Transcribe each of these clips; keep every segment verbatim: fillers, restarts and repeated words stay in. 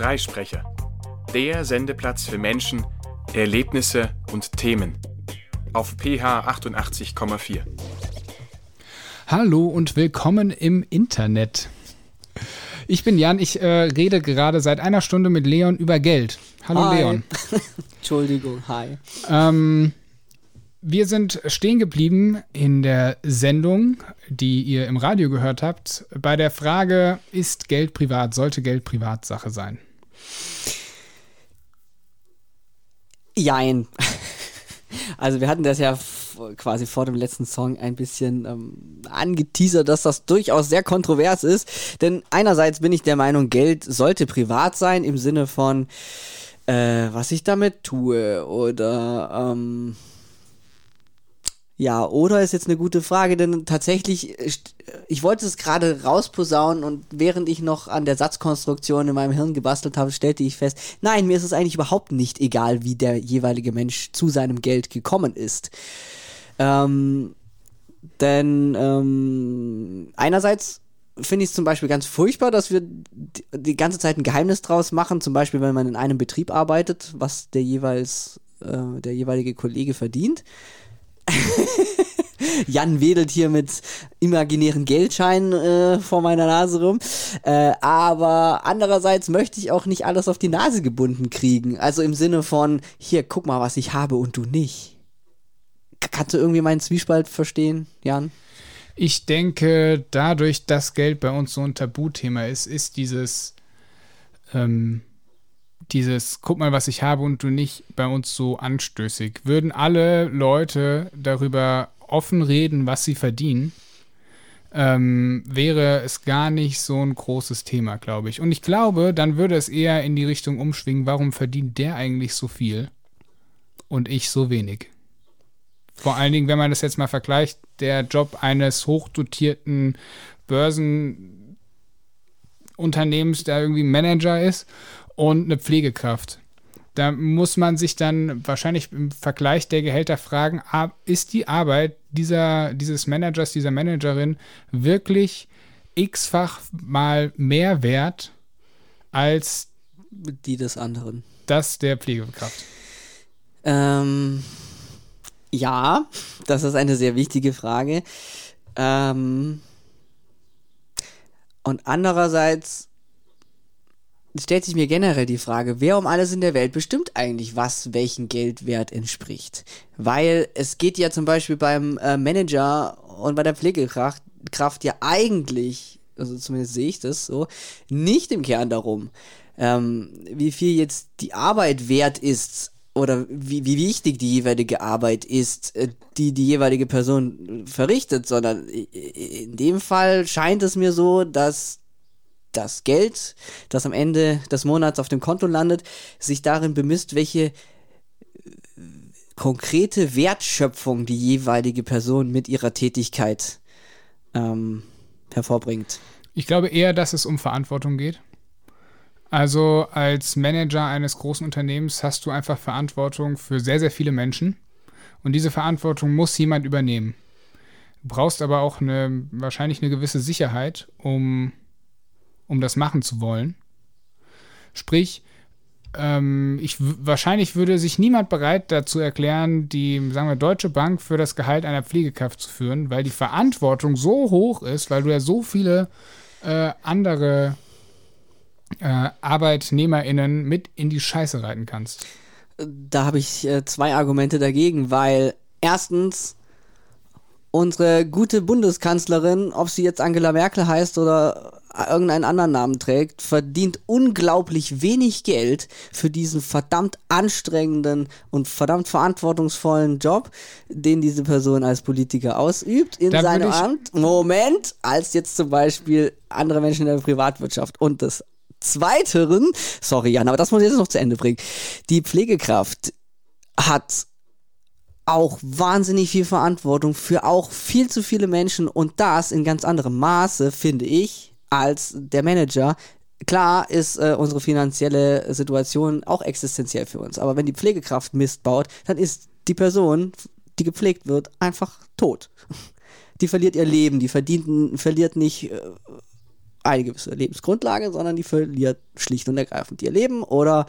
Freisprecher, der Sendeplatz für Menschen, Erlebnisse und Themen auf P H achtundachtzig Komma vier. Hallo und willkommen im Internet. Ich bin Jan, ich äh, rede gerade seit einer Stunde mit Leon über Geld. Hallo hi. Leon. Entschuldigung, hi. Ähm, wir sind stehen geblieben in der Sendung, die ihr im Radio gehört habt, bei der Frage, ist Geld privat, sollte Geld Privatsache sein? Jein. Also wir hatten das ja f- quasi vor dem letzten Song ein bisschen ähm, angeteasert, dass das durchaus sehr kontrovers ist. Denn einerseits bin ich der Meinung, Geld sollte privat sein im Sinne von, äh, was ich damit tue oder ähm, ja, oder ist jetzt eine gute Frage, denn tatsächlich, ich wollte es gerade rausposaunen und während ich noch an der Satzkonstruktion in meinem Hirn gebastelt habe, stellte ich fest, nein, mir ist es eigentlich überhaupt nicht egal, wie der jeweilige Mensch zu seinem Geld gekommen ist. Ähm, denn ähm, einerseits finde ich es zum Beispiel ganz furchtbar, dass wir die, die ganze Zeit ein Geheimnis draus machen, zum Beispiel, wenn man in einem Betrieb arbeitet, was der jeweils, äh, der jeweilige Kollege verdient. Jan wedelt hier mit imaginären Geldscheinen äh, vor meiner Nase rum. Äh, aber andererseits möchte ich auch nicht alles auf die Nase gebunden kriegen. Also im Sinne von, hier, guck mal, was ich habe und du nicht. K- kannst du irgendwie meinen Zwiespalt verstehen, Jan? Ich denke, dadurch, dass Geld bei uns so ein Tabuthema ist, ist dieses ähm, dieses, guck mal, was ich habe und du nicht, bei uns so anstößig. Würden alle Leute darüber offen reden, was sie verdienen, ähm, wäre es gar nicht so ein großes Thema, glaube ich. Und ich glaube, dann würde es eher in die Richtung umschwingen, warum verdient der eigentlich so viel und ich so wenig? Vor allen Dingen, wenn man das jetzt mal vergleicht, der Job eines hochdotierten Börsenunternehmens, der irgendwie Manager ist, und eine Pflegekraft. Da muss man sich dann wahrscheinlich im Vergleich der Gehälter fragen, ist die Arbeit dieser, dieses Managers, dieser Managerin wirklich x-fach mal mehr wert als Die des anderen. das der Pflegekraft? Ähm, ja, das ist eine sehr wichtige Frage. Ähm, und andererseits stellt sich mir generell die Frage, wer um alles in der Welt bestimmt eigentlich, was welchen Geldwert entspricht. Weil es geht ja zum Beispiel beim äh, Manager und bei der Pflegekraft Kraft ja eigentlich, also zumindest sehe ich das so, nicht im Kern darum, ähm, wie viel jetzt die Arbeit wert ist oder wie, wie wichtig die jeweilige Arbeit ist, äh, die die jeweilige Person verrichtet, sondern in dem Fall scheint es mir so, dass das Geld, das am Ende des Monats auf dem Konto landet, sich darin bemisst, welche konkrete Wertschöpfung die jeweilige Person mit ihrer Tätigkeit ähm, hervorbringt. Ich glaube eher, dass es um Verantwortung geht. Also als Manager eines großen Unternehmens hast du einfach Verantwortung für sehr, sehr viele Menschen und diese Verantwortung muss jemand übernehmen. Du brauchst aber auch eine, wahrscheinlich eine gewisse Sicherheit, um um das machen zu wollen. Sprich, ähm, ich w- wahrscheinlich würde sich niemand bereit dazu erklären, die, sagen wir, Deutsche Bank für das Gehalt einer Pflegekraft zu führen, weil die Verantwortung so hoch ist, weil du ja so viele äh, andere äh, ArbeitnehmerInnen mit in die Scheiße reiten kannst. Da habe ich äh, zwei Argumente dagegen, weil erstens unsere gute Bundeskanzlerin, ob sie jetzt Angela Merkel heißt oder irgendeinen anderen Namen trägt, verdient unglaublich wenig Geld für diesen verdammt anstrengenden und verdammt verantwortungsvollen Job, den diese Person als Politiker ausübt in Da seinem würde ich- Amt. Moment, als jetzt zum Beispiel andere Menschen in der Privatwirtschaft. Und des Zweiteren, sorry Jan, aber das muss ich jetzt noch zu Ende bringen, die Pflegekraft hat auch wahnsinnig viel Verantwortung für auch viel zu viele Menschen und das in ganz anderem Maße, finde ich, als der Manager. Klar ist äh, unsere finanzielle Situation auch existenziell für uns, aber wenn die Pflegekraft Mist baut, dann ist die Person, die gepflegt wird, einfach tot. Die verliert ihr Leben, die verdient, verliert nicht äh, eine gewisse Lebensgrundlage, sondern die verliert schlicht und ergreifend ihr Leben oder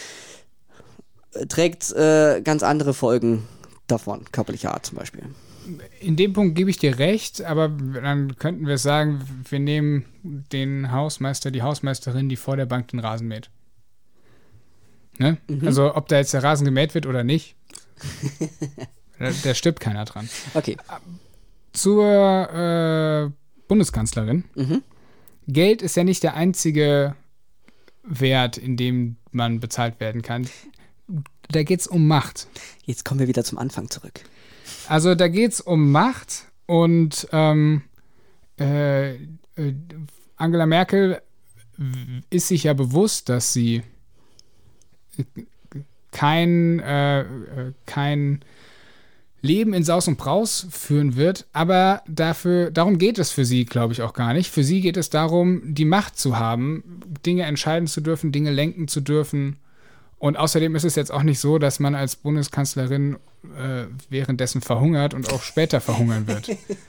trägt äh, ganz andere Folgen davon, körperlicher Art zum Beispiel. In dem Punkt gebe ich dir recht, aber dann könnten wir sagen, wir nehmen den Hausmeister, die Hausmeisterin, die vor der Bank den Rasen mäht. Ne? Mhm. Also ob da jetzt der Rasen gemäht wird oder nicht, da, da stirbt keiner dran. Okay. Zur äh, Bundeskanzlerin. Mhm. Geld ist ja nicht der einzige Wert, in dem man bezahlt werden kann. Da geht es um Macht. Jetzt kommen wir wieder zum Anfang zurück. Also da geht es um Macht und ähm, äh, äh, Angela Merkel ist sich ja bewusst, dass sie kein, äh, kein Leben in Saus und Braus führen wird, aber dafür, darum geht es für sie, glaube ich, auch gar nicht. Für sie geht es darum, die Macht zu haben, Dinge entscheiden zu dürfen, Dinge lenken zu dürfen. Und außerdem ist es jetzt auch nicht so, dass man als Bundeskanzlerin äh, währenddessen verhungert und auch später verhungern wird.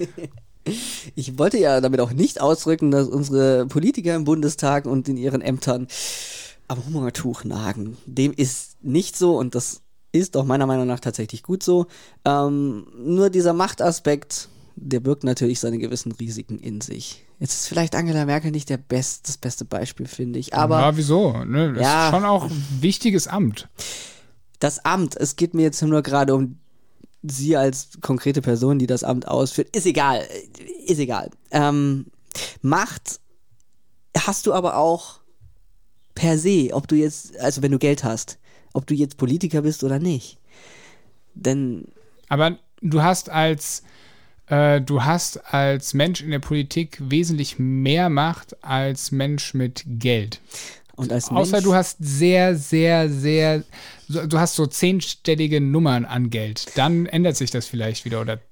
Ich wollte ja damit auch nicht ausdrücken, dass unsere Politiker im Bundestag und in ihren Ämtern am Hungertuch nagen. Dem ist nicht so und das ist auch meiner Meinung nach tatsächlich gut so. Ähm, nur dieser Machtaspekt, der birgt natürlich seine gewissen Risiken in sich. Jetzt ist vielleicht Angela Merkel nicht der Best, das beste Beispiel, finde ich. Aber ja, wieso? Ne? Das ja, ist schon auch ein wichtiges Amt. Das Amt, es geht mir jetzt nur gerade um sie als konkrete Person, die das Amt ausführt. Ist egal, ist egal. Ähm, Macht hast du aber auch per se, ob du jetzt, also wenn du Geld hast, ob du jetzt Politiker bist oder nicht. Denn aber du hast als äh, du hast als Mensch in der Politik wesentlich mehr Macht als Mensch mit Geld. Und als Außer Mensch, du hast sehr, sehr, sehr, du hast so zehnstellige Nummern an Geld. Dann ändert sich das vielleicht wieder oder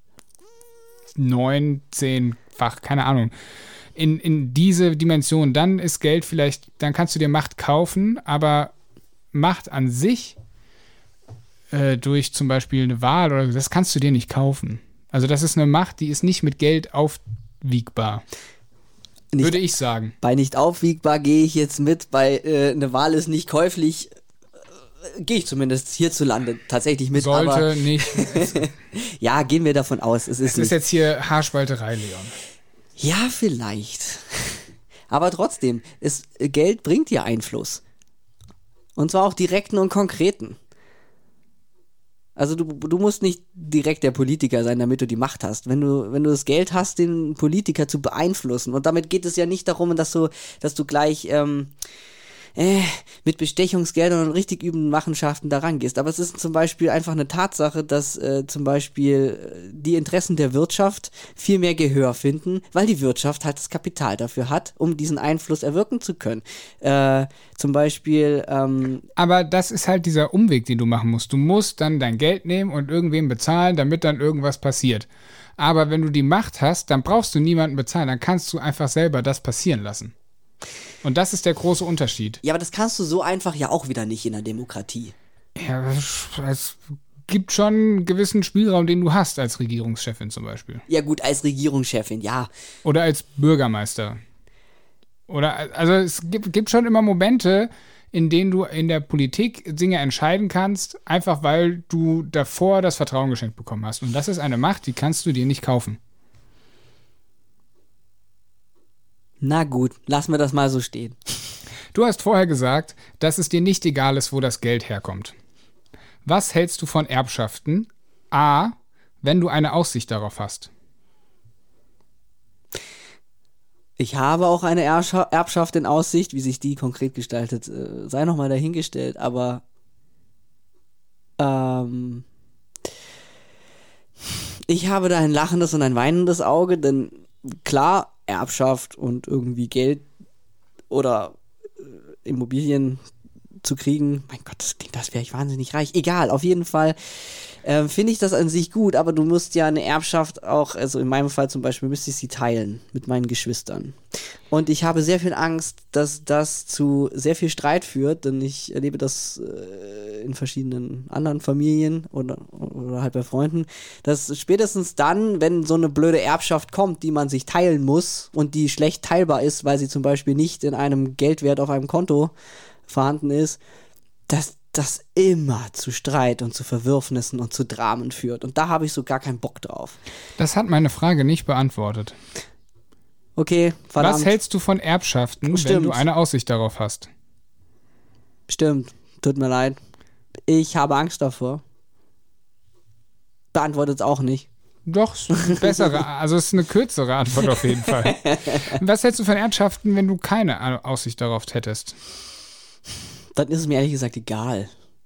neun, zehnfach, keine Ahnung. In, in diese Dimension, dann ist Geld vielleicht, dann kannst du dir Macht kaufen, aber Macht an sich äh, durch zum Beispiel eine Wahl oder so, das kannst du dir nicht kaufen. Also das ist eine Macht, die ist nicht mit Geld aufwiegbar. Nicht, würde ich sagen. Bei nicht aufwiegbar gehe ich jetzt mit, bei äh, eine Wahl ist nicht käuflich, äh, gehe ich zumindest hierzulande tatsächlich mit. Sollte aber nicht. Ja, gehen wir davon aus. Es ist, es ist jetzt hier Haarspalterei, Leon. Ja, vielleicht. Aber trotzdem, es, Geld bringt dir Einfluss. Und zwar auch direkten und konkreten. Also du, du musst nicht direkt der Politiker sein, damit du die Macht hast. Wenn du, wenn du das Geld hast, den Politiker zu beeinflussen. Und damit geht es ja nicht darum, dass du, dass du gleich ähm, äh, mit Bestechungsgeldern und richtig üblen Machenschaften da rangehst. Aber es ist zum Beispiel einfach eine Tatsache, dass äh, zum Beispiel die Interessen der Wirtschaft viel mehr Gehör finden, weil die Wirtschaft halt das Kapital dafür hat, um diesen Einfluss erwirken zu können. Äh, zum Beispiel ähm, Aber das ist halt dieser Umweg, den du machen musst. Du musst dann dein Geld nehmen und irgendwem bezahlen, damit dann irgendwas passiert. Aber wenn du die Macht hast, dann brauchst du niemanden bezahlen. Dann kannst du einfach selber das passieren lassen. Und das ist der große Unterschied. Ja, aber das kannst du so einfach ja auch wieder nicht in der Demokratie. Ja, es gibt schon einen gewissen Spielraum, den du hast als Regierungschefin zum Beispiel. Ja gut, als Regierungschefin, ja. Oder als Bürgermeister. Oder, also es gibt, gibt schon immer Momente, in denen du in der Politik Dinge entscheiden kannst, einfach weil du davor das Vertrauen geschenkt bekommen hast. Und das ist eine Macht, die kannst du dir nicht kaufen. Na gut, lassen wir das mal so stehen. Du hast vorher gesagt, dass es dir nicht egal ist, wo das Geld herkommt. Was hältst du von Erbschaften? A, wenn du eine Aussicht darauf hast. Ich habe auch eine Erscha- Erbschaft in Aussicht, wie sich die konkret gestaltet, äh, sei nochmal dahingestellt, aber ähm, ich habe da ein lachendes und ein weinendes Auge, denn klar, Erbschaft und irgendwie Geld oder äh, Immobilien zu kriegen. Mein Gott, das klingt, das wäre ich wahnsinnig reich. Egal, auf jeden Fall äh, finde ich das an sich gut, aber du musst ja eine Erbschaft auch, also in meinem Fall zum Beispiel, müsste ich sie teilen mit meinen Geschwistern. Und ich habe sehr viel Angst, dass das zu sehr viel Streit führt, denn ich erlebe das äh, in verschiedenen anderen Familien oder, oder halt bei Freunden, dass spätestens dann, wenn so eine blöde Erbschaft kommt, die man sich teilen muss und die schlecht teilbar ist, weil sie zum Beispiel nicht in einem Geldwert auf einem Konto vorhanden ist, dass das immer zu Streit und zu Verwürfnissen und zu Dramen führt. Und da habe ich so gar keinen Bock drauf. Das hat meine Frage nicht beantwortet. Okay, verdammt. Was hältst du von Erbschaften, Stimmt. wenn du eine Aussicht darauf hast? Stimmt, tut mir leid. Ich habe Angst davor. Beantwortet es auch nicht. Doch, ist eine bessere, also es ist eine kürzere Antwort auf jeden Fall. Was hältst du von Erbschaften, wenn du keine Aussicht darauf hättest? Dann ist es mir ehrlich gesagt egal.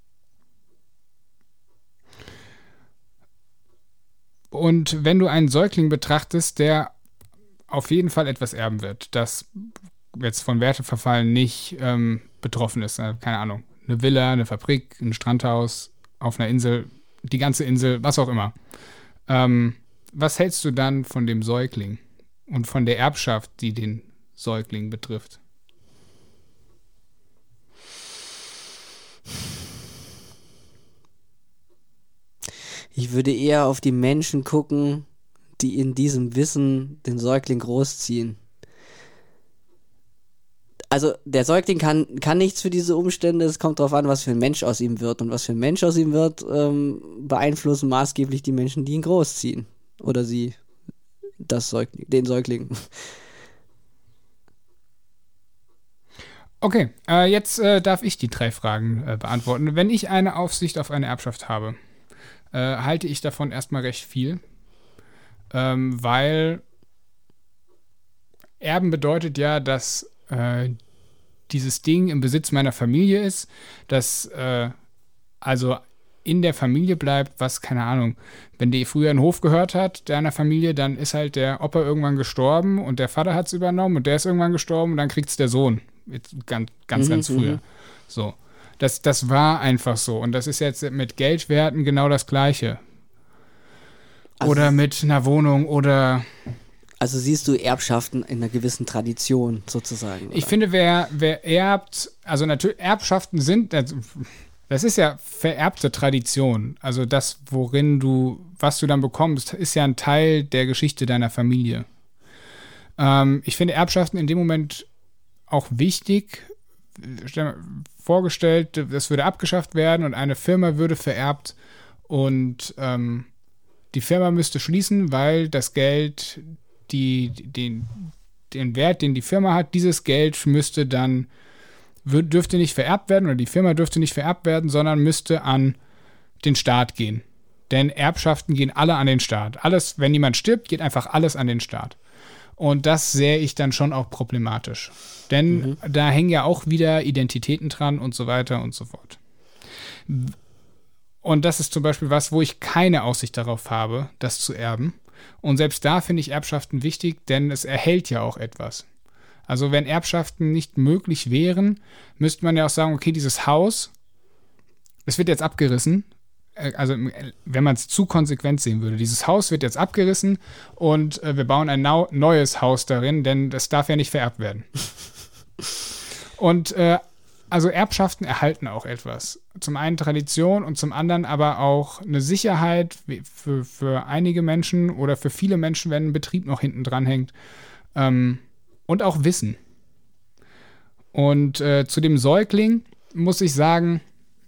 Und wenn du einen Säugling betrachtest, der auf jeden Fall etwas erben wird, das jetzt von Werteverfall nicht ähm, betroffen ist, äh, keine Ahnung, eine Villa, eine Fabrik, ein Strandhaus auf einer Insel, die ganze Insel, was auch immer. Ähm, was hältst du dann von dem Säugling und von der Erbschaft, die den Säugling betrifft? Ich würde eher auf die Menschen gucken, die in diesem Wissen den Säugling großziehen. Also der Säugling kann, kann nichts für diese Umstände, es kommt darauf an, was für ein Mensch aus ihm wird. Und was für ein Mensch aus ihm wird, ähm, beeinflussen maßgeblich die Menschen, die ihn großziehen. Oder sie, das Säugling, den Säugling. Okay, äh, jetzt äh, darf ich die drei Fragen äh, beantworten. Wenn ich eine Aufsicht auf eine Erbschaft habe, äh, halte ich davon erstmal recht viel, ähm, weil Erben bedeutet ja, dass äh, dieses Ding im Besitz meiner Familie ist, dass äh, also in der Familie bleibt, was, keine Ahnung, wenn die früher einen Hof gehört hat, deiner Familie, dann ist halt der Opa irgendwann gestorben und der Vater hat es übernommen und der ist irgendwann gestorben und dann kriegt es der Sohn. Jetzt ganz, ganz, Mhm, ganz früher. mhm. So. Das, das war einfach so. Und das ist jetzt mit Geldwerten genau das Gleiche. Also- Oder mit einer Wohnung oder. Also siehst du Erbschaften in einer gewissen Tradition sozusagen. Oder? Ich finde, wer, wer erbt, also natürlich, Erbschaften sind, also, das ist ja vererbte Tradition. Also das, worin du, was du dann bekommst, ist ja ein Teil der Geschichte deiner Familie. Ähm, ich finde Erbschaften in dem Moment auch wichtig. Stell dir mal vorgestellt, das würde abgeschafft werden und eine Firma würde vererbt und ähm, die Firma müsste schließen, weil das Geld, die, den, den Wert, den die Firma hat, dieses Geld müsste dann, würd, dürfte nicht vererbt werden oder die Firma dürfte nicht vererbt werden, sondern müsste an den Staat gehen. Denn Erbschaften gehen alle an den Staat. Alles, wenn jemand stirbt, geht einfach alles an den Staat. Und das sehe ich dann schon auch problematisch. Denn mhm. da hängen ja auch wieder Identitäten dran und so weiter und so fort. Und das ist zum Beispiel was, wo ich keine Aussicht darauf habe, das zu erben. Und selbst da finde ich Erbschaften wichtig, denn es erhält ja auch etwas. Also wenn Erbschaften nicht möglich wären, müsste man ja auch sagen, okay, dieses Haus, es wird jetzt abgerissen. Also wenn man es zu konsequent sehen würde, dieses Haus wird jetzt abgerissen und äh, wir bauen ein nau- neues Haus darin, denn das darf ja nicht vererbt werden. Und äh, also Erbschaften erhalten auch etwas. Zum einen Tradition und zum anderen aber auch eine Sicherheit für, für einige Menschen oder für viele Menschen, wenn ein Betrieb noch hinten dran hängt. Ähm, und auch Wissen. Und äh, zu dem Säugling muss ich sagen,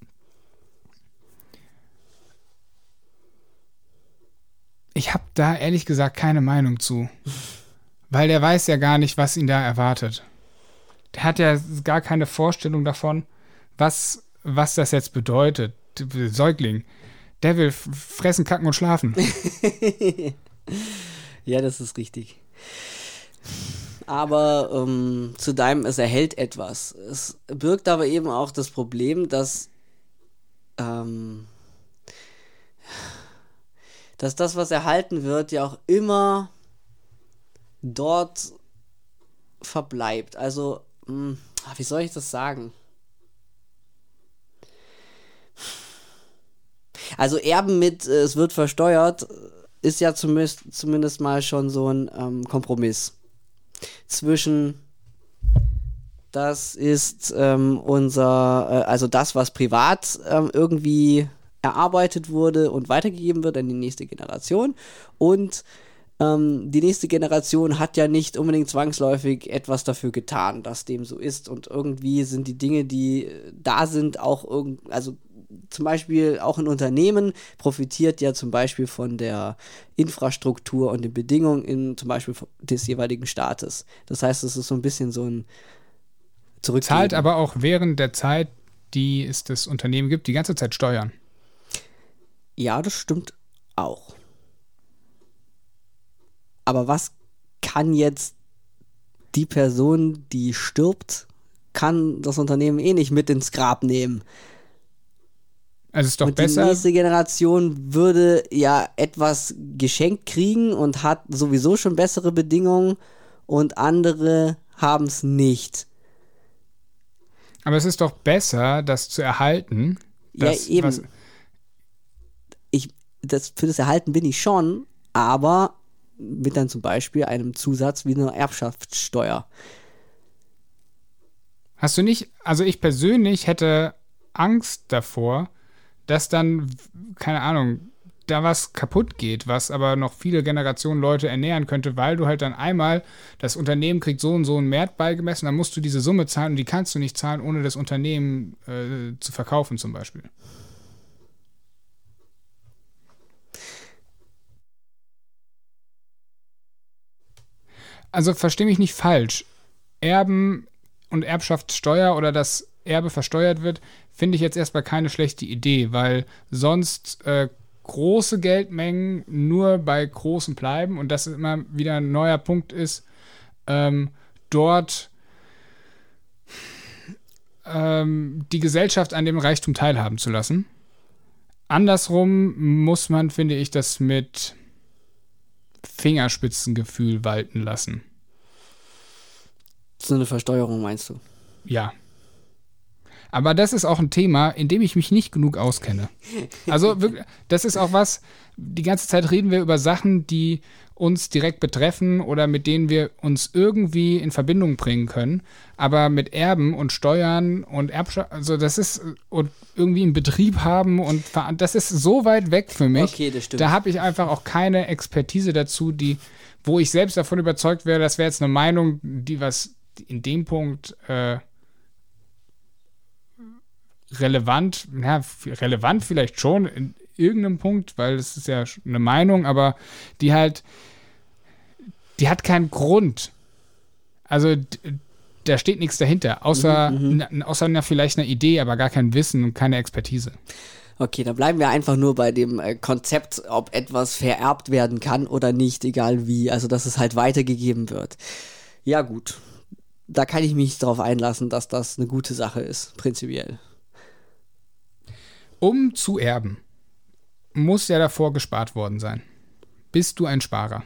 ich habe da ehrlich gesagt keine Meinung zu. Weil der weiß ja gar nicht, was ihn da erwartet. Der hat ja gar keine Vorstellung davon, was, was das jetzt bedeutet. Der Säugling, der will fressen, kacken und schlafen. Ja, das ist richtig. Aber ähm, zu deinem, es erhält etwas. Es birgt aber eben auch das Problem, dass ähm, dass das, was erhalten wird, ja auch immer dort verbleibt. Also, mh, wie soll ich das sagen? Also Erben mit, äh, es wird versteuert, ist ja zumindest, zumindest mal schon so ein ähm, Kompromiss zwischen, das ist ähm, unser, äh, also das, was privat ähm, irgendwie erarbeitet wurde und weitergegeben wird an die nächste Generation, und ähm, die nächste Generation hat ja nicht unbedingt zwangsläufig etwas dafür getan, dass dem so ist, und irgendwie sind die Dinge, die da sind, auch irgend, also zum Beispiel auch ein Unternehmen profitiert ja zum Beispiel von der Infrastruktur und den Bedingungen in, zum Beispiel des jeweiligen Staates. Das heißt, es ist so ein bisschen so ein Zurückgeben. Zahlt aber auch während der Zeit, die es das Unternehmen gibt, die ganze Zeit Steuern. Ja, das stimmt auch. Aber was kann jetzt die Person, die stirbt, kann das Unternehmen eh nicht mit ins Grab nehmen? Also ist doch und besser. Die nächste Generation würde ja etwas geschenkt kriegen und hat sowieso schon bessere Bedingungen, und andere haben es nicht. Aber es ist doch besser, das zu erhalten. Ja, das, eben. Was, ich, das, für das Erhalten bin ich schon, aber mit dann zum Beispiel einem Zusatz wie einer Erbschaftssteuer. Hast du nicht, also ich persönlich hätte Angst davor, dass dann, keine Ahnung, da was kaputt geht, was aber noch viele Generationen Leute ernähren könnte, weil du halt dann einmal, das Unternehmen kriegt so und so einen Wert beigemessen, dann musst du diese Summe zahlen, und die kannst du nicht zahlen, ohne das Unternehmen äh, zu verkaufen zum Beispiel. Also versteh mich nicht falsch. Erben und Erbschaftssteuer oder dass Erbe versteuert wird, finde ich jetzt erstmal keine schlechte Idee, weil sonst äh, große Geldmengen nur bei großen bleiben, und das immer wieder ein neuer Punkt ist, ähm, dort ähm, die Gesellschaft an dem Reichtum teilhaben zu lassen. Andersrum muss man, finde ich, das mit Fingerspitzengefühl walten lassen. So eine Versteuerung, meinst du? Ja. Aber das ist auch ein Thema, in dem ich mich nicht genug auskenne. Also wirklich, das ist auch was, die ganze Zeit reden wir über Sachen, die uns direkt betreffen oder mit denen wir uns irgendwie in Verbindung bringen können. Aber mit Erben und Steuern und Erbschaft, also das ist, und irgendwie einen Betrieb haben, und das ist so weit weg für mich. Okay, das stimmt. Da habe ich einfach auch keine Expertise dazu, die, wo ich selbst davon überzeugt wäre, das wäre jetzt eine Meinung, die was in dem Punkt äh, relevant, ja, relevant vielleicht schon in irgendeinem Punkt, weil es ist ja eine Meinung, aber die halt, die hat keinen Grund. Also d- da steht nichts dahinter, außer, Mhm, n- außer einer, vielleicht einer Idee, aber gar kein Wissen und keine Expertise. Okay, dann bleiben wir einfach nur bei dem äh, Konzept, ob etwas vererbt werden kann oder nicht, egal wie. Also, dass es halt weitergegeben wird. Ja, gut. Da kann ich mich drauf einlassen, dass das eine gute Sache ist, prinzipiell. Um zu erben, muss ja davor gespart worden sein. Bist du ein Sparer?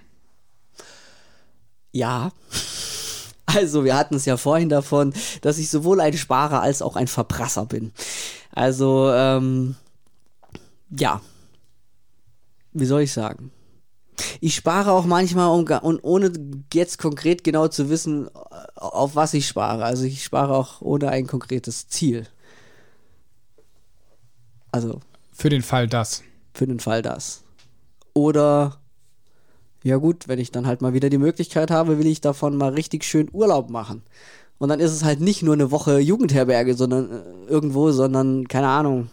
Ja. Also, wir hatten es ja vorhin davon, dass ich sowohl ein Sparer als auch ein Verprasser bin. Also, ähm, ja. Wie soll ich sagen? Ich spare auch manchmal, um, und ohne jetzt konkret genau zu wissen, auf was ich spare. Also, ich spare auch ohne ein konkretes Ziel. Also. Für den Fall das. Für den Fall das. Oder, ja gut, wenn ich dann halt mal wieder die Möglichkeit habe, will ich davon mal richtig schön Urlaub machen. Und dann ist es halt nicht nur eine Woche Jugendherberge, sondern äh, irgendwo, sondern, keine Ahnung.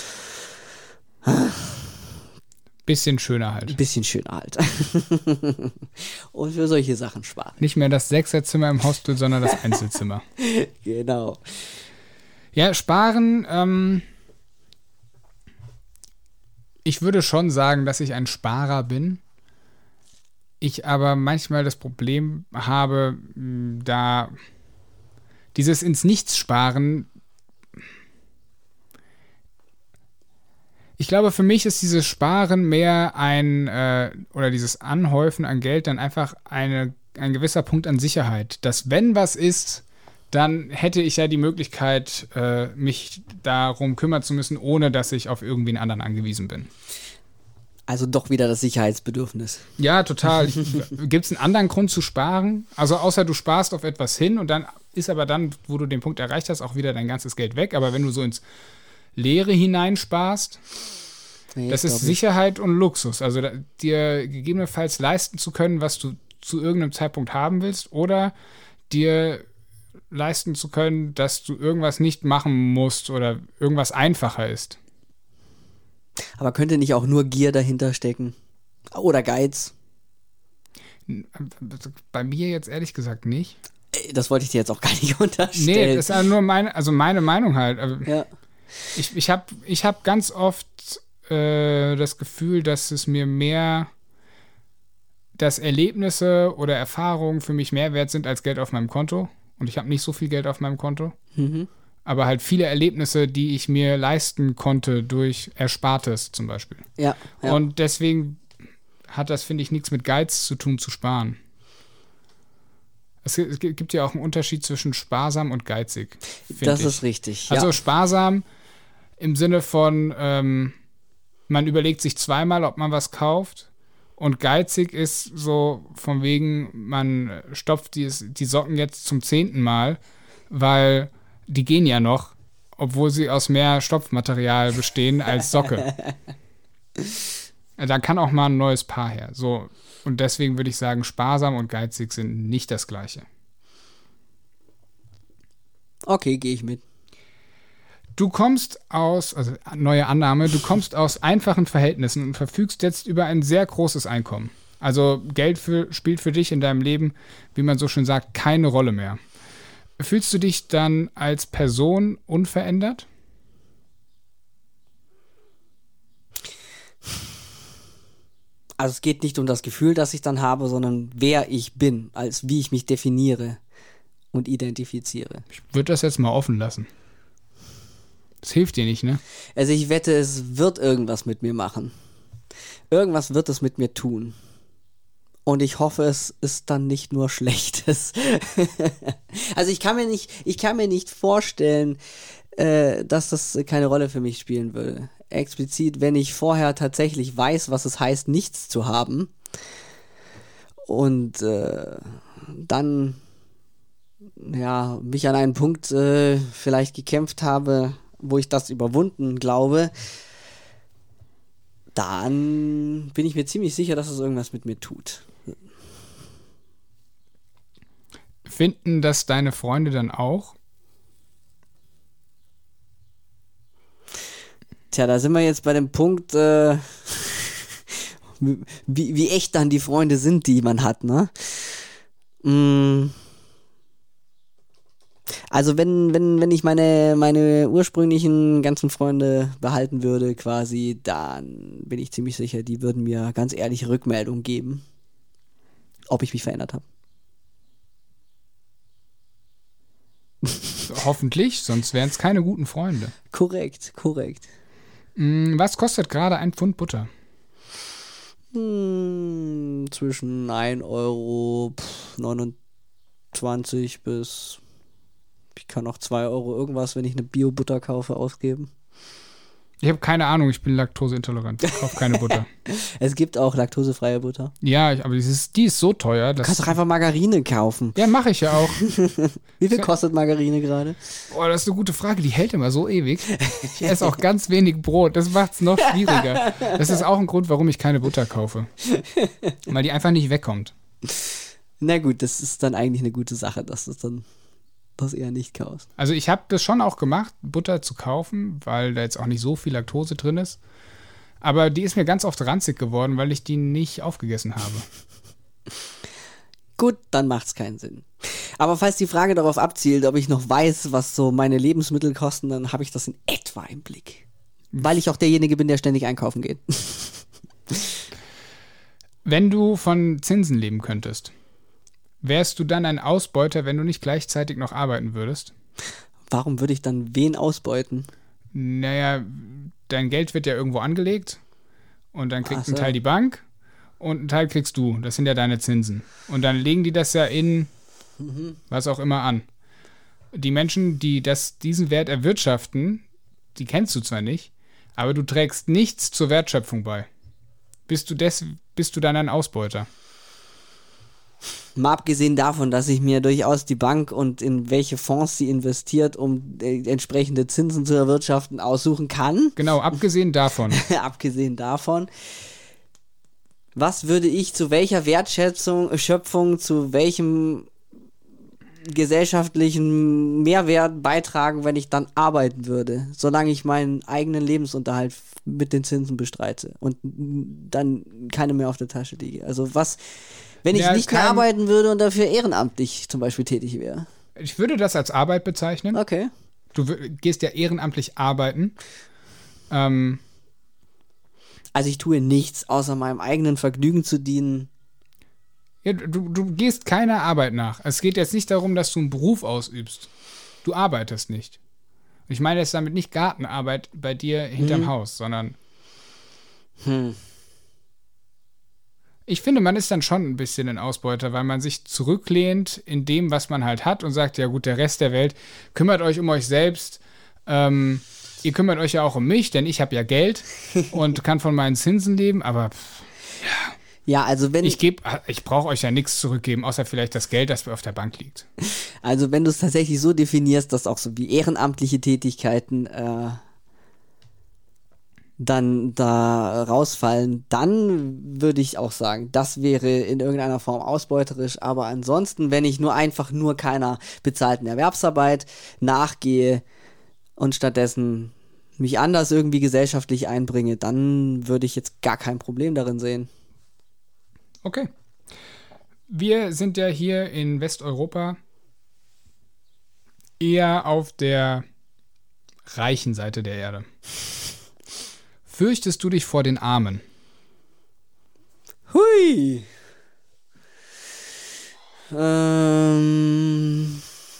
Bisschen schöner halt. Ein bisschen schöner halt. Und für solche Sachen sparen. Nicht mehr das Sechserzimmer im Hostel, sondern das Einzelzimmer. Genau. Ja, sparen, ähm, ich würde schon sagen, dass ich ein Sparer bin. Ich aber manchmal das Problem habe, mh, da dieses ins Nichts sparen. Ich glaube, für mich ist dieses Sparen mehr ein, äh, oder dieses Anhäufen an Geld dann einfach eine, ein gewisser Punkt an Sicherheit. Dass wenn was ist, dann hätte ich ja die Möglichkeit, äh, mich darum kümmern zu müssen, ohne dass ich auf irgendwie einen anderen angewiesen bin. Also doch wieder das Sicherheitsbedürfnis. Ja, total. Gibt es einen anderen Grund zu sparen? Also außer du sparst auf etwas hin und dann ist aber dann, wo du den Punkt erreicht hast, auch wieder dein ganzes Geld weg. Aber wenn du so ins Leere hineinsparst, nee, das ist Sicherheit und Luxus. Also da, dir gegebenenfalls leisten zu können, was du zu irgendeinem Zeitpunkt haben willst, oder dir leisten zu können, dass du irgendwas nicht machen musst oder irgendwas einfacher ist. Aber könnte nicht auch nur Gier dahinter stecken? Oder Geiz? Bei mir jetzt ehrlich gesagt nicht. Das wollte ich dir jetzt auch gar nicht unterstellen. Nee, das ist ja nur meine, also meine Meinung halt. Ja. Ich, ich habe ich hab ganz oft äh, das Gefühl, dass es mir mehr, dass Erlebnisse oder Erfahrungen für mich mehr wert sind als Geld auf meinem Konto. Und ich habe nicht so viel Geld auf meinem Konto. Mhm. Aber halt viele Erlebnisse, die ich mir leisten konnte durch Erspartes zum Beispiel. Ja, ja. Und deswegen hat das, finde ich, nichts mit Geiz zu tun, zu sparen. Es gibt ja auch einen Unterschied zwischen sparsam und geizig. Das ich. ist richtig. Also ja. sparsam im Sinne von, ähm, man überlegt sich zweimal, ob man was kauft. Und geizig ist so von wegen, man stopft die, die Socken jetzt zum zehnten Mal, weil die gehen ja noch, obwohl sie aus mehr Stopfmaterial bestehen als Socke. Da kann auch mal ein neues Paar her. So. Und deswegen würde ich sagen, sparsam und geizig sind nicht das Gleiche. Okay, gehe ich mit. Du kommst aus, also neue Annahme, du kommst aus einfachen Verhältnissen und verfügst jetzt über ein sehr großes Einkommen. Also Geld für, spielt für dich in deinem Leben, wie man so schön sagt, keine Rolle mehr. Fühlst du dich dann als Person unverändert? Also es geht nicht um das Gefühl, das ich dann habe, sondern wer ich bin, als wie ich mich definiere und identifiziere. Ich würde das jetzt mal offen lassen. Das hilft dir nicht, ne? Also ich wette, es wird irgendwas mit mir machen. Irgendwas wird es mit mir tun. Und ich hoffe, es ist dann nicht nur Schlechtes. Also ich kann mir nicht, ich kann mir nicht vorstellen, äh, dass das keine Rolle für mich spielen würde. Explizit, wenn ich vorher tatsächlich weiß, was es heißt, nichts zu haben. Und äh, dann ja, mich an einen Punkt äh, vielleicht gekämpft habe, wo ich das überwunden glaube, dann bin ich mir ziemlich sicher, dass es irgendwas mit mir tut. Finden das deine Freunde dann auch? Tja, da sind wir jetzt bei dem Punkt, äh, wie, wie echt dann die Freunde sind, die man hat, ne? Mm. Also wenn, wenn, wenn ich meine, meine ursprünglichen ganzen Freunde behalten würde quasi, dann bin ich ziemlich sicher, die würden mir ganz ehrliche Rückmeldung geben, ob ich mich verändert habe. Hoffentlich, sonst wären es keine guten Freunde. Korrekt, korrekt. Was kostet gerade ein Pfund Butter? Hm, zwischen ein Euro neunundzwanzig bis, ich kann auch zwei Euro irgendwas, wenn ich eine Bio-Butter kaufe, ausgeben. Ich habe keine Ahnung, ich bin laktoseintolerant. Ich kaufe keine Butter. Es gibt auch laktosefreie Butter. Ja, ich, aber die ist, die ist so teuer. Du kannst doch einfach Margarine kaufen. Ja, mache ich ja auch. Wie viel kostet Margarine gerade? Oh, das ist eine gute Frage. Die hält immer so ewig. Ich esse auch ganz wenig Brot. Das macht es noch schwieriger. Das ist auch ein Grund, warum ich keine Butter kaufe. Weil die einfach nicht wegkommt. Na gut, das ist dann eigentlich eine gute Sache, dass das dann das eher nicht kaufst. Also ich habe das schon auch gemacht, Butter zu kaufen, weil da jetzt auch nicht so viel Laktose drin ist. Aber die ist mir ganz oft ranzig geworden, weil ich die nicht aufgegessen habe. Gut, dann macht's keinen Sinn. Aber falls die Frage darauf abzielt, ob ich noch weiß, was so meine Lebensmittel kosten, dann habe ich das in etwa im Blick. Weil ich auch derjenige bin, der ständig einkaufen geht. Wenn du von Zinsen leben könntest, wärst du dann ein Ausbeuter, wenn du nicht gleichzeitig noch arbeiten würdest? Warum würde ich dann wen ausbeuten? Naja, dein Geld wird ja irgendwo angelegt und dann kriegt Ach so. ein Teil die Bank und ein Teil kriegst du. Das sind ja deine Zinsen. Und dann legen die das ja in Mhm. was auch immer an. Die Menschen, die das, diesen Wert erwirtschaften, die kennst du zwar nicht, aber du trägst nichts zur Wertschöpfung bei. Bist du, des, bist du dann ein Ausbeuter? Mal abgesehen davon, dass ich mir durchaus die Bank und in welche Fonds sie investiert, um äh, entsprechende Zinsen zu erwirtschaften, aussuchen kann. Genau, abgesehen davon. abgesehen davon. Was würde ich zu welcher Wertschätzung, Schöpfung, zu welchem gesellschaftlichen Mehrwert beitragen, wenn ich dann arbeiten würde, solange ich meinen eigenen Lebensunterhalt mit den Zinsen bestreite und dann keine mehr auf der Tasche liege. Also was, wenn ich ja, nicht mehr arbeiten würde und dafür ehrenamtlich zum Beispiel tätig wäre? Ich würde das als Arbeit bezeichnen. Okay. Du w- gehst ja ehrenamtlich arbeiten. Ähm, Also ich tue nichts, außer meinem eigenen Vergnügen zu dienen. ja, du, du gehst keiner Arbeit nach. Es geht jetzt nicht darum, dass du einen Beruf ausübst. Du arbeitest nicht. Ich meine jetzt damit nicht Gartenarbeit bei dir hinterm Hm. Haus, sondern Hm. ich finde, man ist dann schon ein bisschen ein Ausbeuter, weil man sich zurücklehnt in dem, was man halt hat und sagt, ja gut, der Rest der Welt, kümmert euch um euch selbst. Ähm, ihr kümmert euch ja auch um mich, denn ich habe ja Geld und kann von meinen Zinsen leben, aber pff, Ja, also wenn ich gebe, ich brauche euch ja nichts zurückgeben, außer vielleicht das Geld, das auf der Bank liegt. Also wenn du es tatsächlich so definierst, dass auch so wie ehrenamtliche Tätigkeiten äh, dann da rausfallen, dann würde ich auch sagen, das wäre in irgendeiner Form ausbeuterisch. Aber ansonsten, wenn ich nur einfach nur keiner bezahlten Erwerbsarbeit nachgehe und stattdessen mich anders irgendwie gesellschaftlich einbringe, dann würde ich jetzt gar kein Problem darin sehen. Okay. Wir sind ja hier in Westeuropa eher auf der reichen Seite der Erde. Fürchtest du dich vor den Armen? Hui! Ähm...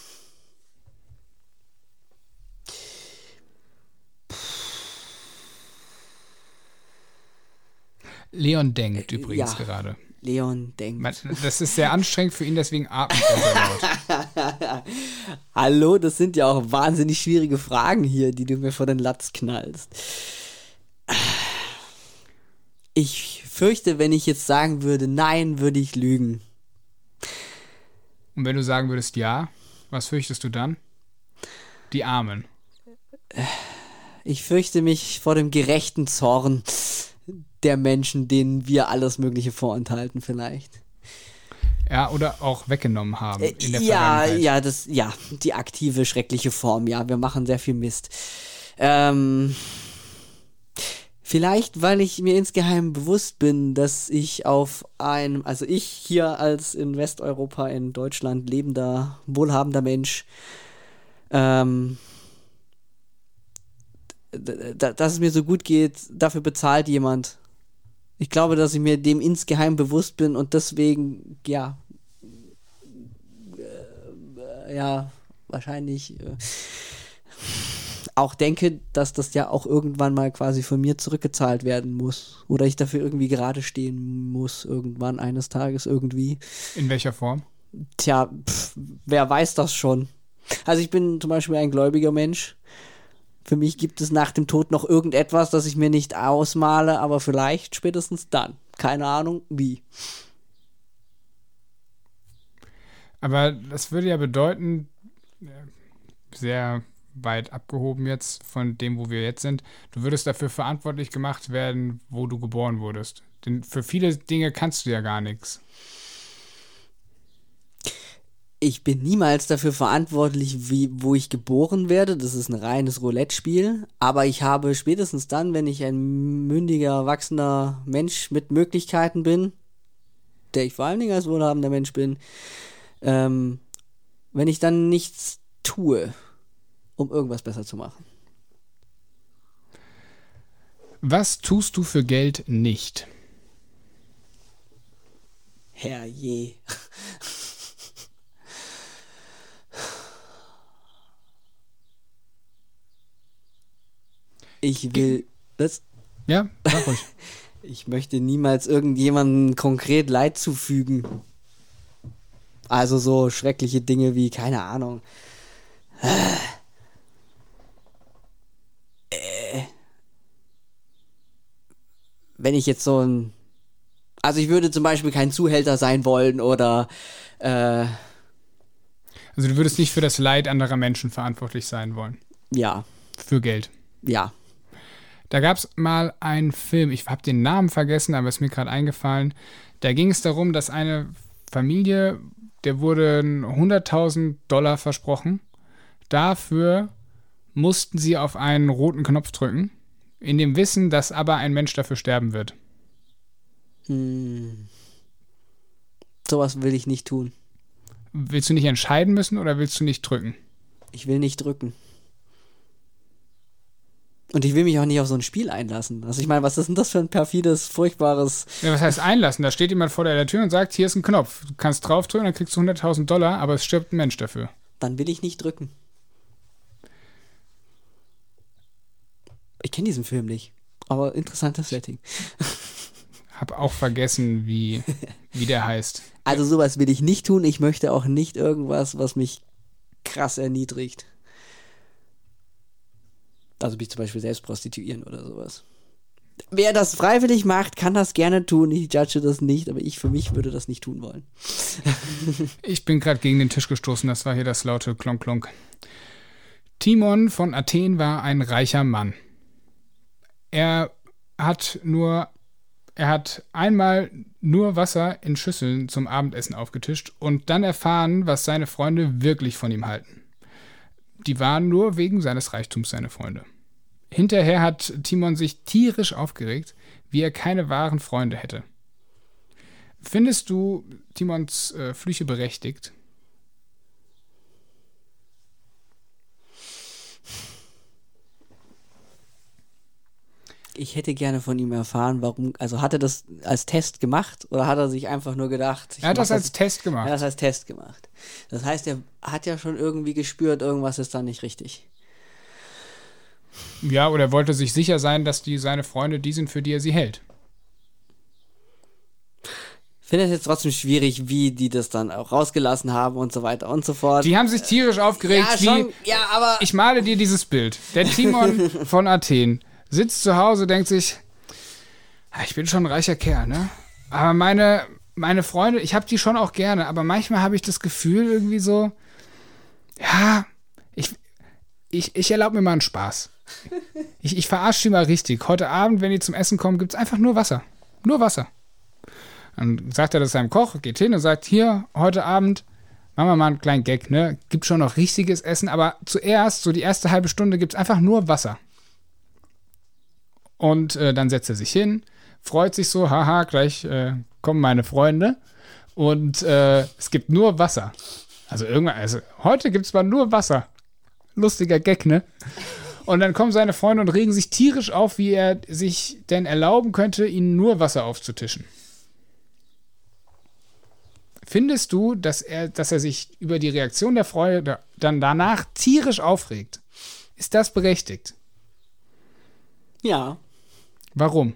Leon denkt Äh, übrigens ja. gerade. Leon denkt. Man- Das ist sehr anstrengend für ihn, deswegen atmet er sehr laut. Hallo, das sind ja auch wahnsinnig schwierige Fragen hier, die du mir vor den Latz knallst. Ich fürchte, wenn ich jetzt sagen würde, nein, würde ich lügen. Und wenn du sagen würdest ja, was fürchtest du dann? Die Armen. Ich fürchte mich vor dem gerechten Zorn der Menschen, denen wir alles Mögliche vorenthalten vielleicht. Ja, oder auch weggenommen haben in der ja, Vergangenheit. ja, das, ja, die aktive, schreckliche Form, ja, wir machen sehr viel Mist. Ähm, vielleicht, weil ich mir insgeheim bewusst bin, dass ich auf einem, also ich hier als in Westeuropa, in Deutschland lebender, wohlhabender Mensch, ähm, d- d- dass es mir so gut geht, dafür bezahlt jemand. Ich glaube, dass ich mir dem insgeheim bewusst bin und deswegen, ja, äh, ja, wahrscheinlich äh, auch denke, dass das ja auch irgendwann mal quasi von mir zurückgezahlt werden muss. Oder ich dafür irgendwie gerade stehen muss, irgendwann eines Tages irgendwie. In welcher Form? Tja, pf, wer weiß das schon. Also ich bin zum Beispiel ein gläubiger Mensch. Für mich gibt es nach dem Tod noch irgendetwas, das ich mir nicht ausmale, aber vielleicht spätestens dann. Keine Ahnung, wie. Aber das würde ja bedeuten, äh, sehr weit abgehoben jetzt von dem, wo wir jetzt sind, du würdest dafür verantwortlich gemacht werden, wo du geboren wurdest. Denn für viele Dinge kannst du ja gar nichts. Ich bin niemals dafür verantwortlich, wie, wo ich geboren werde. Das ist ein reines Roulette-Spiel. Aber ich habe spätestens dann, wenn ich ein mündiger, erwachsener Mensch mit Möglichkeiten bin, der ich vor allen Dingen als wohlhabender Mensch bin, ähm, wenn ich dann nichts tue, um irgendwas besser zu machen. Was tust du für Geld nicht? Herrje. Ich will. Das, Ja, sag ruhig. ich möchte niemals irgendjemandem konkret Leid zufügen. Also so schreckliche Dinge wie, keine Ahnung, Äh, wenn ich jetzt so ein... Also ich würde zum Beispiel kein Zuhälter sein wollen oder... Äh, Also du würdest nicht für das Leid anderer Menschen verantwortlich sein wollen. ja, Für Geld. ja. Da gab es mal einen Film, ich habe den Namen vergessen, aber ist mir gerade eingefallen. Da ging es darum, dass eine Familie, der wurden hunderttausend Dollar versprochen. Dafür mussten sie auf einen roten Knopf drücken, in dem Wissen, dass aber ein Mensch dafür sterben wird. Hm. Sowas will ich nicht tun. Willst du nicht entscheiden müssen oder willst du nicht drücken? Ich will nicht drücken. Und ich will mich auch nicht auf so ein Spiel einlassen. Also ich meine, was ist denn das für ein perfides, furchtbares... Ja, was heißt einlassen? Da steht jemand vor der Tür und sagt, hier ist ein Knopf. Du kannst draufdrücken, dann kriegst du hunderttausend Dollar, aber es stirbt ein Mensch dafür. Dann will ich nicht drücken. Ich kenne diesen Film nicht, aber interessantes Setting. Hab auch vergessen, wie, wie der heißt. Also sowas will ich nicht tun. Ich möchte auch nicht irgendwas, was mich krass erniedrigt. Also mich zum Beispiel selbst prostituieren oder sowas. Wer das freiwillig macht, kann das gerne tun. Ich judge das nicht, aber ich für mich würde das nicht tun wollen. Ich bin gerade gegen den Tisch gestoßen, das war hier das laute Klonk Klonk. Timon von Athen war ein reicher Mann. Er hat nur, er hat einmal nur Wasser in Schüsseln zum Abendessen aufgetischt und dann erfahren, was seine Freunde wirklich von ihm halten. Die waren nur wegen seines Reichtums seine Freunde. Hinterher hat Timon sich tierisch aufgeregt, wie er keine wahren Freunde hätte. Findest du Timons äh, Flüche berechtigt? Ich hätte gerne von ihm erfahren, warum, also hat er das als Test gemacht oder hat er sich einfach nur gedacht? Ich Er hat mach das als Test gemacht. Er hat das als Test gemacht. Das heißt, er hat ja schon irgendwie gespürt, irgendwas ist da nicht richtig. Ja, oder er wollte sich sicher sein, dass die seine Freunde die sind, für die er sie hält. Ich finde es jetzt trotzdem schwierig, wie die das dann auch rausgelassen haben und so weiter und so fort. Die haben sich tierisch aufgeregt, ja, schon, wie, ja, aber ich male dir dieses Bild. Der Timon von Athen sitzt zu Hause, denkt sich, ich bin schon ein reicher Kerl, ne? Aber meine, meine Freunde, ich habe die schon auch gerne, aber manchmal habe ich das Gefühl irgendwie so, ja, ich, ich, ich erlaube mir mal einen Spaß. Ich, ich verarsche die mal richtig. Heute Abend, wenn die zum Essen kommen, gibt es einfach nur Wasser. Nur Wasser. Dann sagt er das seinem Koch, geht hin und sagt, hier, heute Abend, machen wir mal einen kleinen Gag, ne? Gibt schon noch richtiges Essen, aber zuerst, so die erste halbe Stunde, gibt es einfach nur Wasser. Und äh, dann setzt er sich hin, freut sich so, haha, gleich äh, kommen meine Freunde. Und äh, es gibt nur Wasser. Also irgendwann, also heute gibt es mal nur Wasser. Lustiger Gag, ne? Und dann kommen seine Freunde und regen sich tierisch auf, wie er sich denn erlauben könnte, ihnen nur Wasser aufzutischen. Findest du, dass er, dass er sich über die Reaktion der Freunde dann danach tierisch aufregt? Ist das berechtigt? ja. Warum?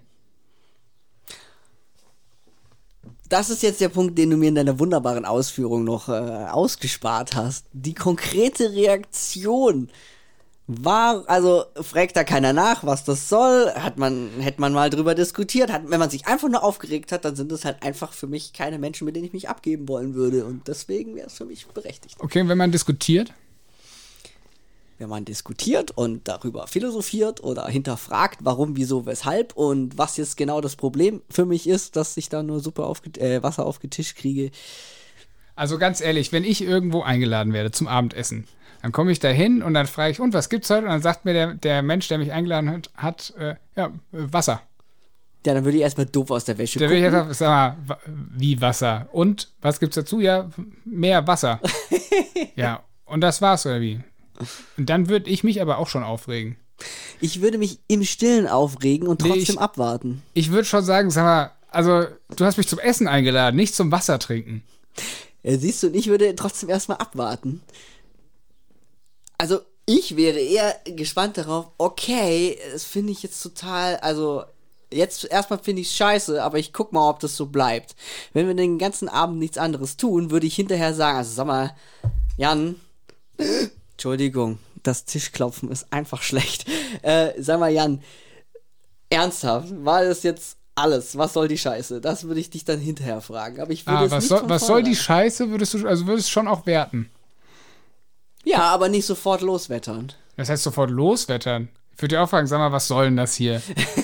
Das ist jetzt der Punkt, den du mir in deiner wunderbaren Ausführung noch äh, ausgespart hast. Die konkrete Reaktion war, also fragt da keiner nach, was das soll, hat man, hätte man mal drüber diskutiert, hat, wenn man sich einfach nur aufgeregt hat, dann sind es halt einfach für mich keine Menschen, mit denen ich mich abgeben wollen würde und deswegen wäre es für mich berechtigt. Okay, und wenn man diskutiert? Wenn man diskutiert und darüber philosophiert oder hinterfragt, warum, wieso, weshalb und was jetzt genau das Problem für mich ist, dass ich da nur Suppe aufget- äh, Wasser aufgetischt kriege. Also ganz ehrlich, wenn ich irgendwo eingeladen werde zum Abendessen, dann komme ich da hin und dann frage ich, und was gibt's heute? Und dann sagt mir der, der Mensch, der mich eingeladen hat, hat äh, ja, äh, Wasser. Ja, dann würde ich erstmal doof aus der Wäsche Der gucken. will ich jetzt sag mal, wa- wie Wasser? Und was gibt's dazu? Ja, mehr Wasser. Ja, und das war's, oder wie? Und dann würde ich mich aber auch schon aufregen. Ich würde mich im Stillen aufregen und Nee, trotzdem ich- abwarten. Ich würde schon sagen, sag mal, also du hast mich zum Essen eingeladen, nicht zum Wasser trinken. Ja, siehst du, und ich würde trotzdem erstmal abwarten. Also, ich wäre eher gespannt darauf, okay, das finde ich jetzt total, also, jetzt erstmal finde ich es scheiße, aber ich guck mal, ob das so bleibt. Wenn wir den ganzen Abend nichts anderes tun, würde ich hinterher sagen, also sag mal, Jan, Entschuldigung, das Tischklopfen ist einfach schlecht. Äh, sag mal, Jan, ernsthaft, war das jetzt alles? Was soll die Scheiße? Das würde ich dich dann hinterher fragen. Aber ich würde Ah, es was nicht soll, von was soll die vornherein- Scheiße, würdest du, also würdest du schon auch werten? Ja, aber nicht sofort loswettern. Das heißt sofort loswettern. Ich würde dir auch fragen, sag mal, was soll denn das hier?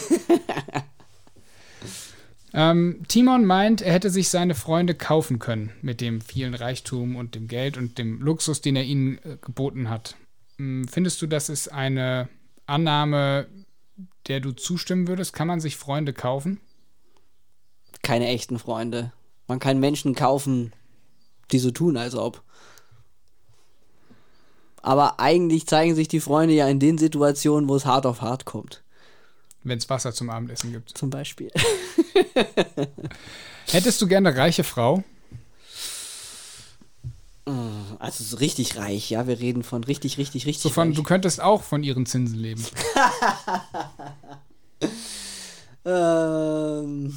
ähm, Timon meint, er hätte sich seine Freunde kaufen können mit dem vielen Reichtum und dem Geld und dem Luxus, den er ihnen äh, geboten hat. Hm, findest du, das ist eine Annahme, der du zustimmen würdest? Kann man sich Freunde kaufen? Keine echten Freunde. Man kann Menschen kaufen, die so tun, als ob. Aber eigentlich zeigen sich die Freunde ja in den Situationen, wo es hart auf hart kommt. Wenn es Wasser zum Abendessen gibt. Zum Beispiel. Hättest du gerne eine reiche Frau? Also so richtig reich, ja. Wir reden von richtig, richtig, richtig So von, reich. du könntest auch von ihren Zinsen leben. Ähm,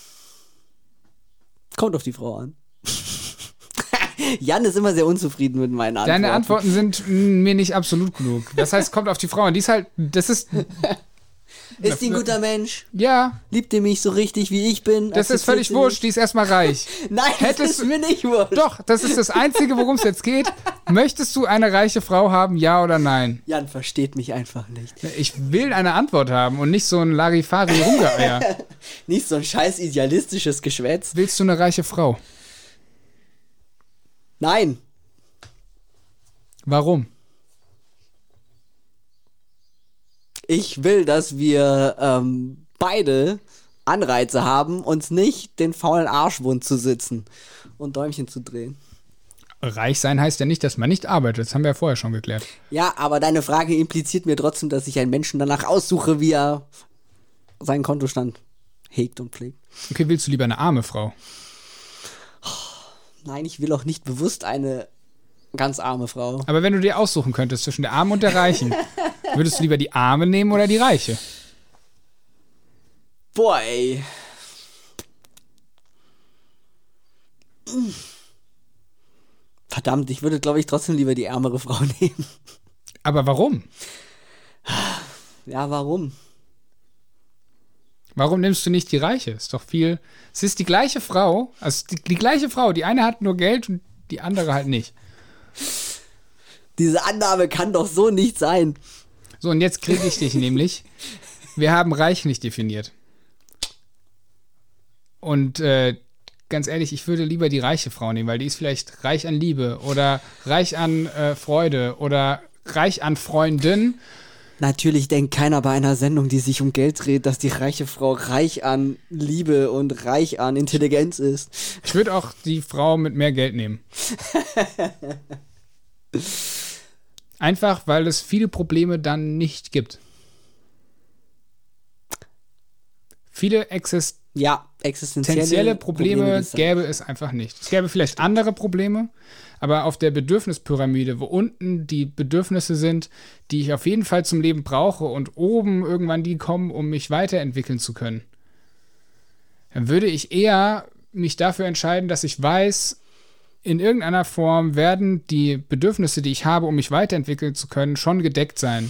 kommt auf die Frau an. Jan ist immer sehr unzufrieden mit meinen Antworten. Deine Antworten sind mm, mir nicht absolut genug. Das heißt, kommt auf die Frau an. Die ist halt, das ist, Ist die ein guter Mensch? ja, Liebt ihr mich so richtig, wie ich bin? das ist völlig Akzeptiert sie wurscht. Die ist erstmal reich. mich? Nein, Hättest das ist du- mir nicht wurscht. Doch, das ist das Einzige, worum es jetzt geht. Möchtest du eine reiche Frau haben, ja oder nein? Jan versteht mich einfach nicht. Ich will eine Antwort haben und nicht so ein Larifari-Rumgeeier. Nicht so ein scheiß idealistisches Geschwätz. Willst du eine reiche Frau? Nein. Warum? Ich will, dass wir ähm, beide Anreize haben, uns nicht den faulen Arschwund zu sitzen und Däumchen zu drehen. Reich sein heißt ja nicht, dass man nicht arbeitet. Das haben wir ja vorher schon geklärt. Ja, aber deine Frage impliziert mir trotzdem, dass ich einen Menschen danach aussuche, wie er seinen Kontostand hegt und pflegt. Okay, willst du lieber eine arme Frau? Nein, ich will auch nicht bewusst eine ganz arme Frau. Aber wenn du dir aussuchen könntest zwischen der Armen und der Reichen, würdest du lieber die Arme nehmen oder die Reiche? Boah, ey. Verdammt, ich würde, glaube ich, trotzdem lieber die ärmere Frau nehmen. Aber warum? Ja, warum? Warum nimmst du nicht die Reiche? Ist doch viel. Es ist die gleiche Frau, also die, die gleiche Frau. Die eine hat nur Geld und die andere halt nicht. Diese Annahme kann doch so nicht sein. So, und jetzt kriege ich dich nämlich. Wir haben reich nicht definiert. Und äh, ganz ehrlich, ich würde lieber die reiche Frau nehmen, weil die ist vielleicht reich an Liebe oder reich an äh, Freude oder reich an Freunden. Natürlich denkt keiner bei einer Sendung, die sich um Geld dreht, dass die reiche Frau reich an Liebe und reich an Intelligenz ist. Ich würde auch die Frau mit mehr Geld nehmen. Einfach, weil es viele Probleme dann nicht gibt. Viele existieren. Ja, existenzielle Potenzielle Probleme gibt's da. gäbe es einfach nicht. Es gäbe vielleicht andere Probleme, aber auf der Bedürfnispyramide, wo unten die Bedürfnisse sind, die ich auf jeden Fall zum Leben brauche und oben irgendwann die kommen, um mich weiterentwickeln zu können, dann würde ich eher mich dafür entscheiden, dass ich weiß, in irgendeiner Form werden die Bedürfnisse, die ich habe, um mich weiterentwickeln zu können, schon gedeckt sein.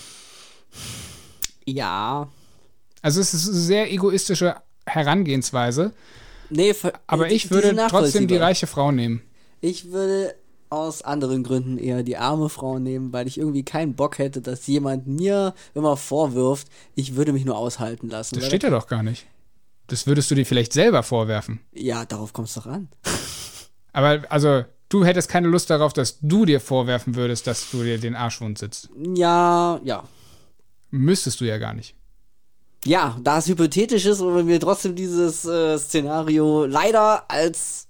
Ja. Also es ist eine sehr egoistische Herangehensweise, Nee, ver- aber die- ich die würde sind trotzdem die nachvollziehbar. reiche Frau nehmen. Ich würde aus anderen Gründen eher die arme Frau nehmen, weil ich irgendwie keinen Bock hätte, dass jemand mir immer vorwirft, ich würde mich nur aushalten lassen. Das Weil- steht ja doch gar nicht. Das würdest du dir vielleicht selber vorwerfen. Ja, darauf kommt es doch an. Aber also, du hättest keine Lust darauf, dass du dir vorwerfen würdest, dass du dir den Arschwund sitzt. Ja, ja. Müsstest du ja gar nicht. Ja, da es hypothetisch ist, aber mir trotzdem dieses äh, Szenario leider als,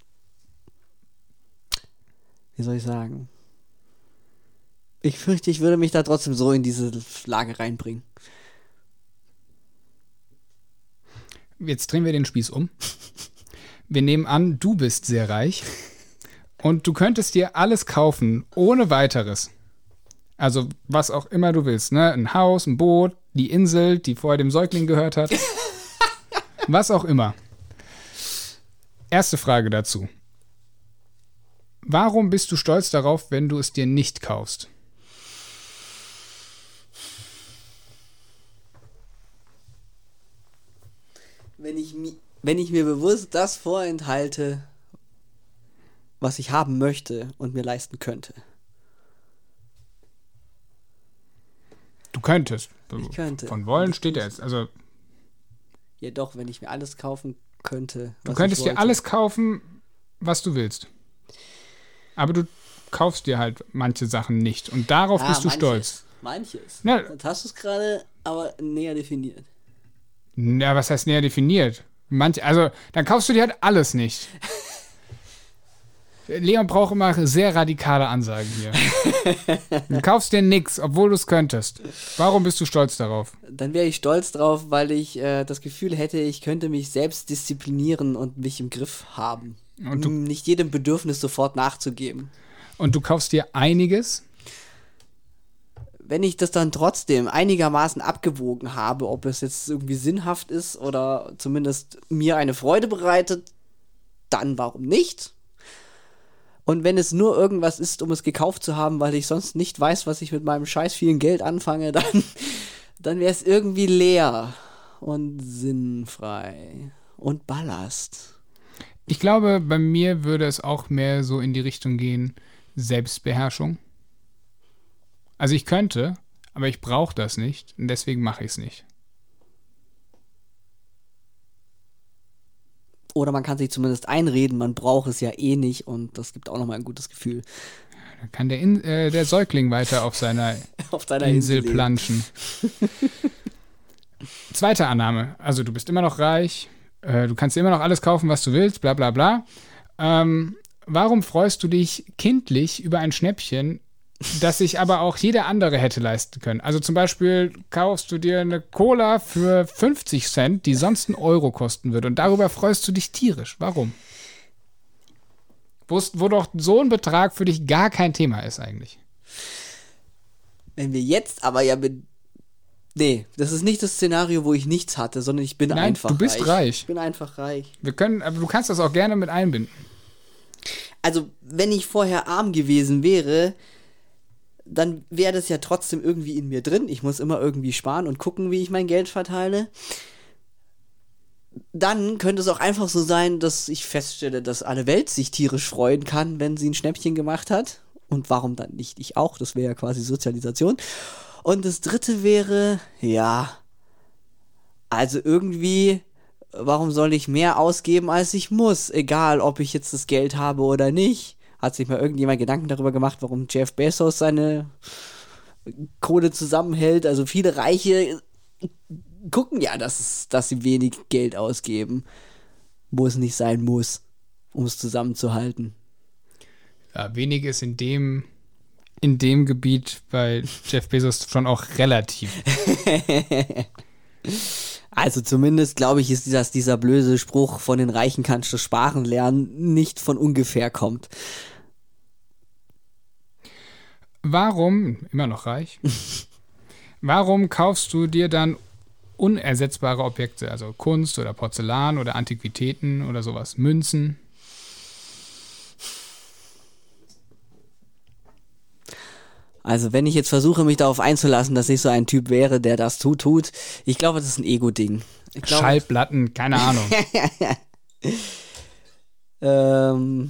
wie soll ich sagen, ich fürchte, ich würde mich da trotzdem so in diese Lage reinbringen. Jetzt drehen wir den Spieß um. Wir nehmen an, du bist sehr reich und du könntest dir alles kaufen, ohne weiteres. Also was auch immer du willst, ne? Ein Haus, ein Boot, die Insel, die vorher dem Säugling gehört hat. Was auch immer. Erste Frage dazu. Warum bist du stolz darauf, wenn du es dir nicht kaufst? wenn ich, mi- wenn ich mir bewusst das vorenthalte, was ich haben möchte und mir leisten könnte. Du könntest. Ich könnte. Von wollen Ich steht tu's. jetzt. Also, Ja doch, wenn ich mir alles kaufen könnte. du was könntest ich dir wollte. alles kaufen, was du willst. Aber du kaufst dir halt manche Sachen nicht. Und darauf Ah, bist du manches, stolz. Manches. Na- Jetzt hast du es gerade aber näher definiert. Na, was heißt näher definiert? Manche, also, dann kaufst du dir halt alles nicht. Leon braucht immer sehr radikale Ansagen hier. Du kaufst dir nichts, obwohl du es könntest. Warum bist du stolz darauf? Dann wäre ich stolz drauf, weil ich äh, das Gefühl hätte, ich könnte mich selbst disziplinieren und mich im Griff haben. Und du- Um nicht jedem Bedürfnis sofort nachzugeben. Und du kaufst dir einiges. Wenn ich das dann trotzdem einigermaßen abgewogen habe, ob es jetzt irgendwie sinnhaft ist oder zumindest mir eine Freude bereitet, dann warum nicht? Und wenn es nur irgendwas ist, um es gekauft zu haben, weil ich sonst nicht weiß, was ich mit meinem scheiß vielen Geld anfange, dann, dann wäre es irgendwie leer und sinnfrei und Ballast. Ich glaube, bei mir würde es auch mehr so in die Richtung gehen, Selbstbeherrschung. Also ich könnte, aber ich brauche das nicht und deswegen mache ich es nicht. Oder man kann sich zumindest einreden, man braucht es ja eh nicht und das gibt auch nochmal ein gutes Gefühl. Dann kann der, In äh, der Säugling weiter auf seiner Auf deiner Insel leben. planschen. Zweite Annahme. Also du bist immer noch reich, äh, du kannst dir immer noch alles kaufen, was du willst, bla bla bla. Ähm, warum freust du dich kindlich über ein Schnäppchen, das sich aber auch jeder andere hätte leisten können? Also zum Beispiel kaufst du dir eine Cola für fünfzig Cent, die sonst einen Euro kosten würde und darüber freust du dich tierisch. Warum? Wo, wo doch so ein Betrag für dich gar kein Thema ist eigentlich. Wenn wir jetzt aber ja mit. Nee, das ist nicht das Szenario, wo ich nichts hatte, sondern ich bin Nein, einfach du bist reich. reich. Ich bin einfach reich. Wir können, aber du kannst das auch gerne mit einbinden. Also, wenn ich vorher arm gewesen wäre, dann wäre das ja trotzdem irgendwie in mir drin. Ich muss immer irgendwie sparen und gucken, wie ich mein Geld verteile. Dann könnte es auch einfach so sein, dass ich feststelle, dass alle Welt sich tierisch freuen kann, wenn sie ein Schnäppchen gemacht hat. Und warum dann nicht ich auch? Das wäre ja quasi Sozialisation. Und das dritte wäre, ja, also irgendwie, warum soll ich mehr ausgeben, als ich muss? Egal, ob ich jetzt das Geld habe oder nicht. Hat sich mal irgendjemand Gedanken darüber gemacht, warum Jeff Bezos seine Kohle zusammenhält? Also viele Reiche gucken ja, dass, es, dass sie wenig Geld ausgeben, wo es nicht sein muss, um es zusammenzuhalten. Ja, wenig ist in dem, in dem Gebiet bei Jeff Bezos schon auch relativ. Also zumindest, glaube ich, ist dass dieser blöde Spruch, von den Reichen kannst du sparen lernen, nicht von ungefähr kommt. Warum, immer noch reich, warum kaufst du dir dann unersetzbare Objekte, also Kunst oder Porzellan oder Antiquitäten oder sowas, Münzen? Also wenn ich jetzt versuche, mich darauf einzulassen, dass ich so ein Typ wäre, der das tut, tut, ich glaube, das ist ein Ego-Ding. Ich glaube, Schallplatten, keine Ahnung. ähm,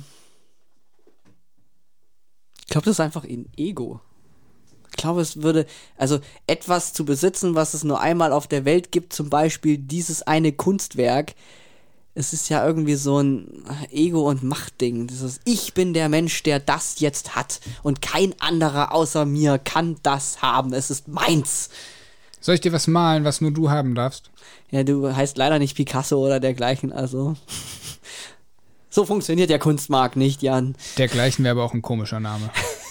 ich glaube, das ist einfach ein Ego. Ich glaube, es würde, also etwas zu besitzen, was es nur einmal auf der Welt gibt, zum Beispiel dieses eine Kunstwerk, es ist ja irgendwie so ein Ego- und Machtding. Das ist, ich bin der Mensch, der das jetzt hat und kein anderer außer mir kann das haben. Es ist meins. Soll ich dir was malen, was nur du haben darfst? Ja, du heißt leider nicht Picasso oder dergleichen, also so funktioniert der Kunstmarkt nicht, Jan. Dergleichen wäre aber auch ein komischer Name.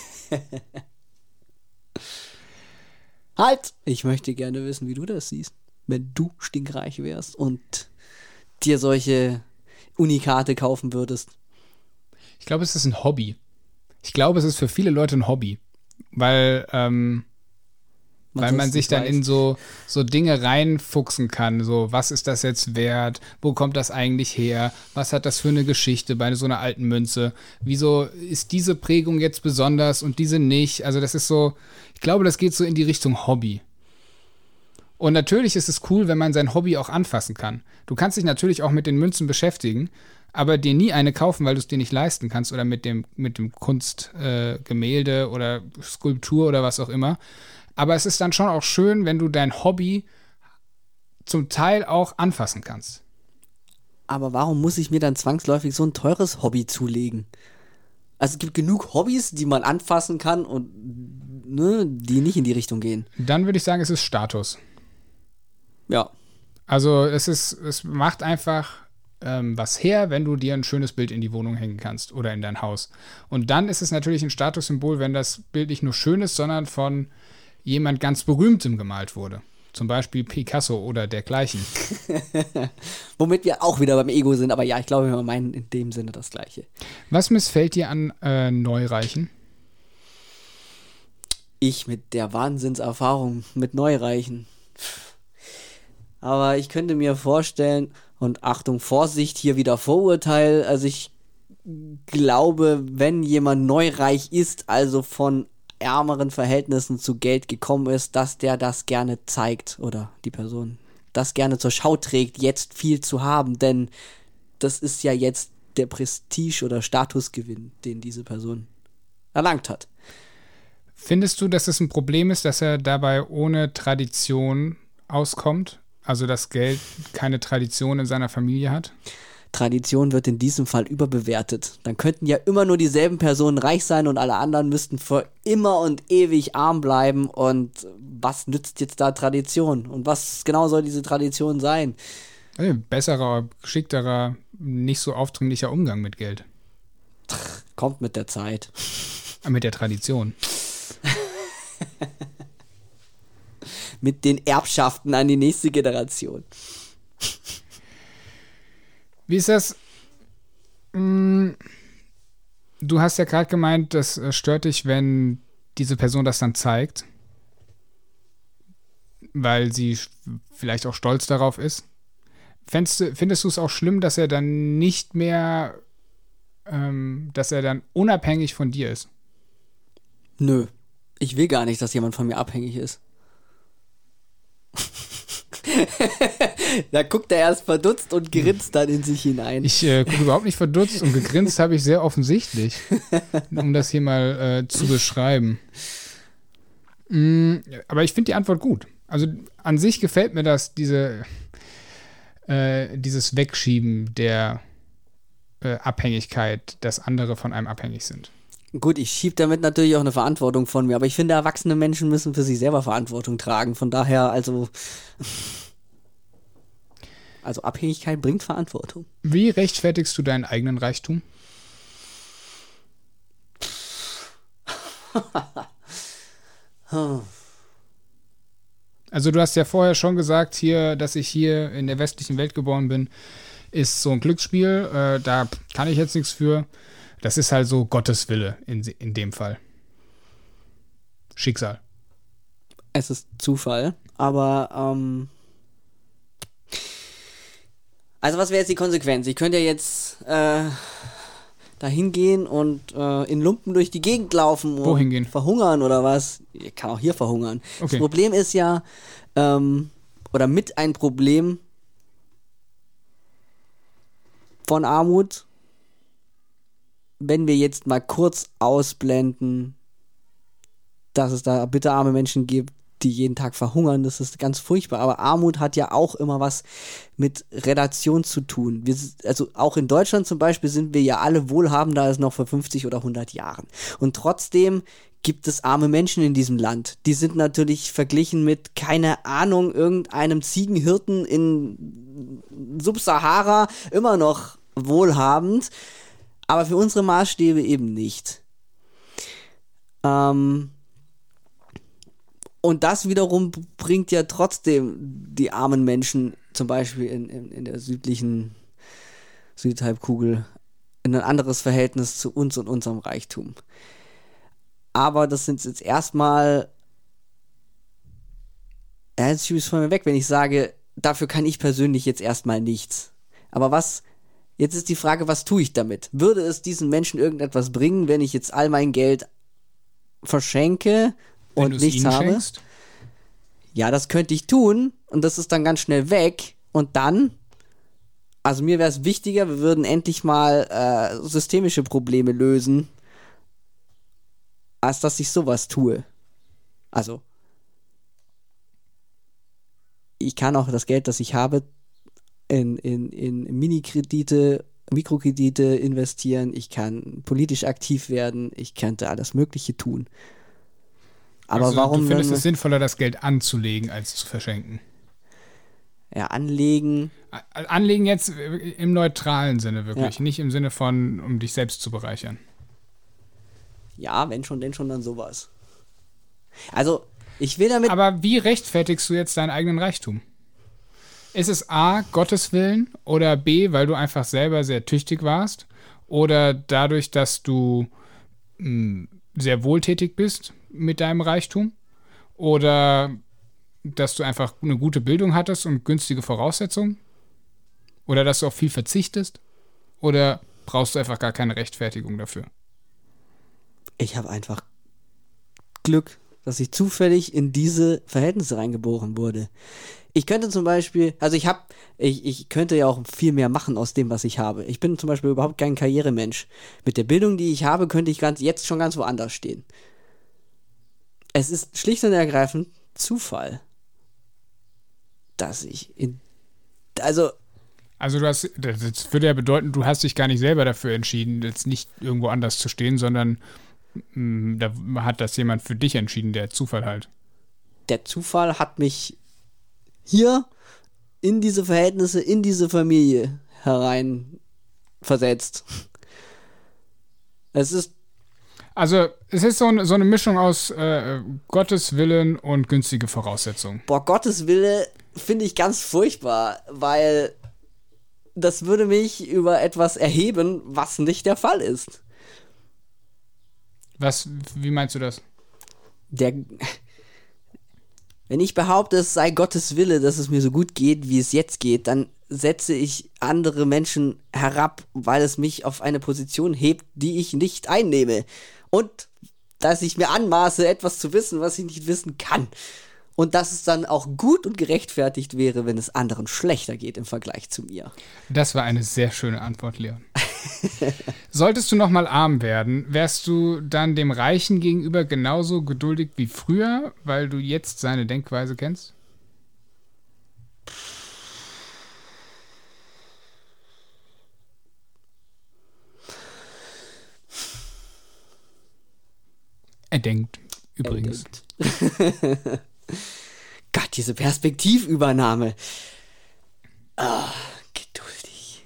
Halt! Ich möchte gerne wissen, wie du das siehst, wenn du stinkreich wärst und dir solche Unikate kaufen würdest. Ich glaube, es ist ein Hobby. Ich glaube, es ist für viele Leute ein Hobby, weil, ähm, Man weil man sonst sich nicht dann weiß. in so, so Dinge reinfuchsen kann. So, was ist das jetzt wert? Wo kommt das eigentlich her? Was hat das für eine Geschichte bei so einer alten Münze? Wieso ist diese Prägung jetzt besonders und diese nicht? Also das ist so, ich glaube, das geht so in die Richtung Hobby. Und natürlich ist es cool, wenn man sein Hobby auch anfassen kann. Du kannst dich natürlich auch mit den Münzen beschäftigen, aber dir nie eine kaufen, weil du es dir nicht leisten kannst oder mit dem, mit dem Kunstgemälde äh, Gemälde oder Skulptur oder was auch immer. Aber es ist dann schon auch schön, wenn du dein Hobby zum Teil auch anfassen kannst. Aber warum muss ich mir dann zwangsläufig so ein teures Hobby zulegen? Also es gibt genug Hobbys, die man anfassen kann und ne, die nicht in die Richtung gehen. Dann würde ich sagen, es ist Status. Ja. Also es ist, es macht einfach ähm, was her, wenn du dir ein schönes Bild in die Wohnung hängen kannst oder in dein Haus. Und dann ist es natürlich ein Statussymbol, wenn das Bild nicht nur schön ist, sondern von jemand ganz Berühmtem gemalt wurde. Zum Beispiel Picasso oder dergleichen. Womit wir auch wieder beim Ego sind, aber ja, ich glaube, wir meinen in dem Sinne das Gleiche. Was missfällt dir an äh, Neureichen? Ich mit der Wahnsinnserfahrung mit Neureichen. Aber ich könnte mir vorstellen, und Achtung, Vorsicht, hier wieder Vorurteil, also ich glaube, wenn jemand neureich ist, also von ärmeren Verhältnissen zu Geld gekommen ist, dass der das gerne zeigt oder die Person das gerne zur Schau trägt, jetzt viel zu haben, denn das ist ja jetzt der Prestige- oder Statusgewinn, den diese Person erlangt hat. Findest du, dass es ein Problem ist, dass er dabei ohne Tradition auskommt? Also, dass Geld keine Tradition in seiner Familie hat? Tradition wird in diesem Fall überbewertet. Dann könnten ja immer nur dieselben Personen reich sein und alle anderen müssten für immer und ewig arm bleiben. Und was nützt jetzt da Tradition? Und was genau soll diese Tradition sein? Also besserer, geschickterer, nicht so aufdringlicher Umgang mit Geld. Kommt mit der Zeit. Mit der Tradition. Mit den Erbschaften an die nächste Generation. Wie ist das? Du hast ja gerade gemeint, das stört dich, wenn diese Person das dann zeigt, weil sie vielleicht auch stolz darauf ist. Findest du, findest du es auch schlimm, dass er dann nicht mehr, ähm, dass er dann unabhängig von dir ist? Nö, ich will gar nicht, dass jemand von mir abhängig ist. Da guckt er erst verdutzt und grinst dann in sich hinein. Ich äh, gucke überhaupt nicht verdutzt und gegrinst habe ich sehr offensichtlich, um das hier mal äh, zu beschreiben. Mm, aber ich finde die Antwort gut. Also an sich gefällt mir das, diese, äh, dieses Wegschieben der äh, Abhängigkeit, dass andere von einem abhängig sind. Gut, ich schiebe damit natürlich auch eine Verantwortung von mir, aber ich finde, erwachsene Menschen müssen für sich selber Verantwortung tragen. Von daher, also, also Abhängigkeit bringt Verantwortung. Wie rechtfertigst du deinen eigenen Reichtum? Also du hast ja vorher schon gesagt, hier, dass ich hier in der westlichen Welt geboren bin, ist so ein Glücksspiel. Äh, da kann ich jetzt nichts für. Das ist halt so Gottes Wille in, in dem Fall. Schicksal. Es ist Zufall, aber ähm, also was wäre jetzt die Konsequenz? Ich könnte ja jetzt äh, da hingehen und äh, in Lumpen durch die Gegend laufen und Wohin gehen? Verhungern oder was? Ich kann auch hier verhungern. Okay. Das Problem ist ja, ähm, oder mit ein Problem von Armut, wenn wir jetzt mal kurz ausblenden, dass es da bitterarme Menschen gibt, die jeden Tag verhungern, das ist ganz furchtbar. Aber Armut hat ja auch immer was mit Relation zu tun. Wir, also auch in Deutschland zum Beispiel sind wir ja alle wohlhabender als noch vor fünfzig oder hundert Jahren. Und trotzdem gibt es arme Menschen in diesem Land. Die sind natürlich verglichen mit, keine Ahnung, irgendeinem Ziegenhirten in Subsahara immer noch wohlhabend. Aber für unsere Maßstäbe eben nicht. Ähm, und das wiederum bringt ja trotzdem die armen Menschen, zum Beispiel in, in, in der südlichen Südhalbkugel, in ein anderes Verhältnis zu uns und unserem Reichtum. Aber das sind jetzt erstmal, ja, jetzt schiebe ich es von mir weg, wenn ich sage, dafür kann ich persönlich jetzt erstmal nichts. Aber was... Jetzt ist die Frage, was tue ich damit? Würde es diesen Menschen irgendetwas bringen, wenn ich jetzt all mein Geld verschenke wenn und nichts habe? Schenkst? Ja, das könnte ich tun und das ist dann ganz schnell weg und dann, also mir wäre es wichtiger, wir würden endlich mal äh, systemische Probleme lösen, als dass ich sowas tue. Also, ich kann auch das Geld, das ich habe, in, in, in Mini-Kredite, Mikrokredite investieren, ich kann politisch aktiv werden, ich könnte alles Mögliche tun. Aber also, warum... Du findest wir, es sinnvoller, das Geld anzulegen, als zu verschenken? Ja, anlegen... Anlegen jetzt im neutralen Sinne wirklich, ja. Nicht im Sinne von, um dich selbst zu bereichern. Ja, wenn schon, denn schon dann sowas. Also, ich will damit... Aber wie rechtfertigst du jetzt deinen eigenen Reichtum? Ist es A, Gottes Willen oder B, weil du einfach selber sehr tüchtig warst oder dadurch, dass du mh, sehr wohltätig bist mit deinem Reichtum oder dass du einfach eine gute Bildung hattest und günstige Voraussetzungen oder dass du auf viel verzichtest oder brauchst du einfach gar keine Rechtfertigung dafür? Ich habe einfach Glück, dass ich zufällig in diese Verhältnisse reingeboren wurde. Ich könnte zum Beispiel, also ich habe, ich, ich könnte ja auch viel mehr machen aus dem, was ich habe. Ich bin zum Beispiel überhaupt kein Karrieremensch. Mit der Bildung, die ich habe, könnte ich ganz, jetzt schon ganz woanders stehen. Es ist schlicht und ergreifend Zufall, dass ich in, also Also du hast, das würde ja bedeuten, du hast dich gar nicht selber dafür entschieden, jetzt nicht irgendwo anders zu stehen, sondern mh, da hat das jemand für dich entschieden, der Zufall halt. Der Zufall hat mich hier in diese Verhältnisse, in diese Familie herein versetzt. Es ist Also es ist so, ein, so eine Mischung aus äh, Gottes Willen und günstige Voraussetzungen. Boah, Gottes Wille finde ich ganz furchtbar, weil das würde mich über etwas erheben, was nicht der Fall ist. Was, wie meinst du das? Der, wenn ich behaupte, es sei Gottes Wille, dass es mir so gut geht, wie es jetzt geht, dann setze ich andere Menschen herab, weil es mich auf eine Position hebt, die ich nicht einnehme. Und dass ich mir anmaße, etwas zu wissen, was ich nicht wissen kann. Und dass es dann auch gut und gerechtfertigt wäre, wenn es anderen schlechter geht im Vergleich zu mir. Das war eine sehr schöne Antwort, Leon. Solltest du nochmal arm werden, wärst du dann dem Reichen gegenüber genauso geduldig wie früher, weil du jetzt seine Denkweise kennst? Er denkt, übrigens. Er denkt. Gott, diese Perspektivübernahme. Ah, geduldig.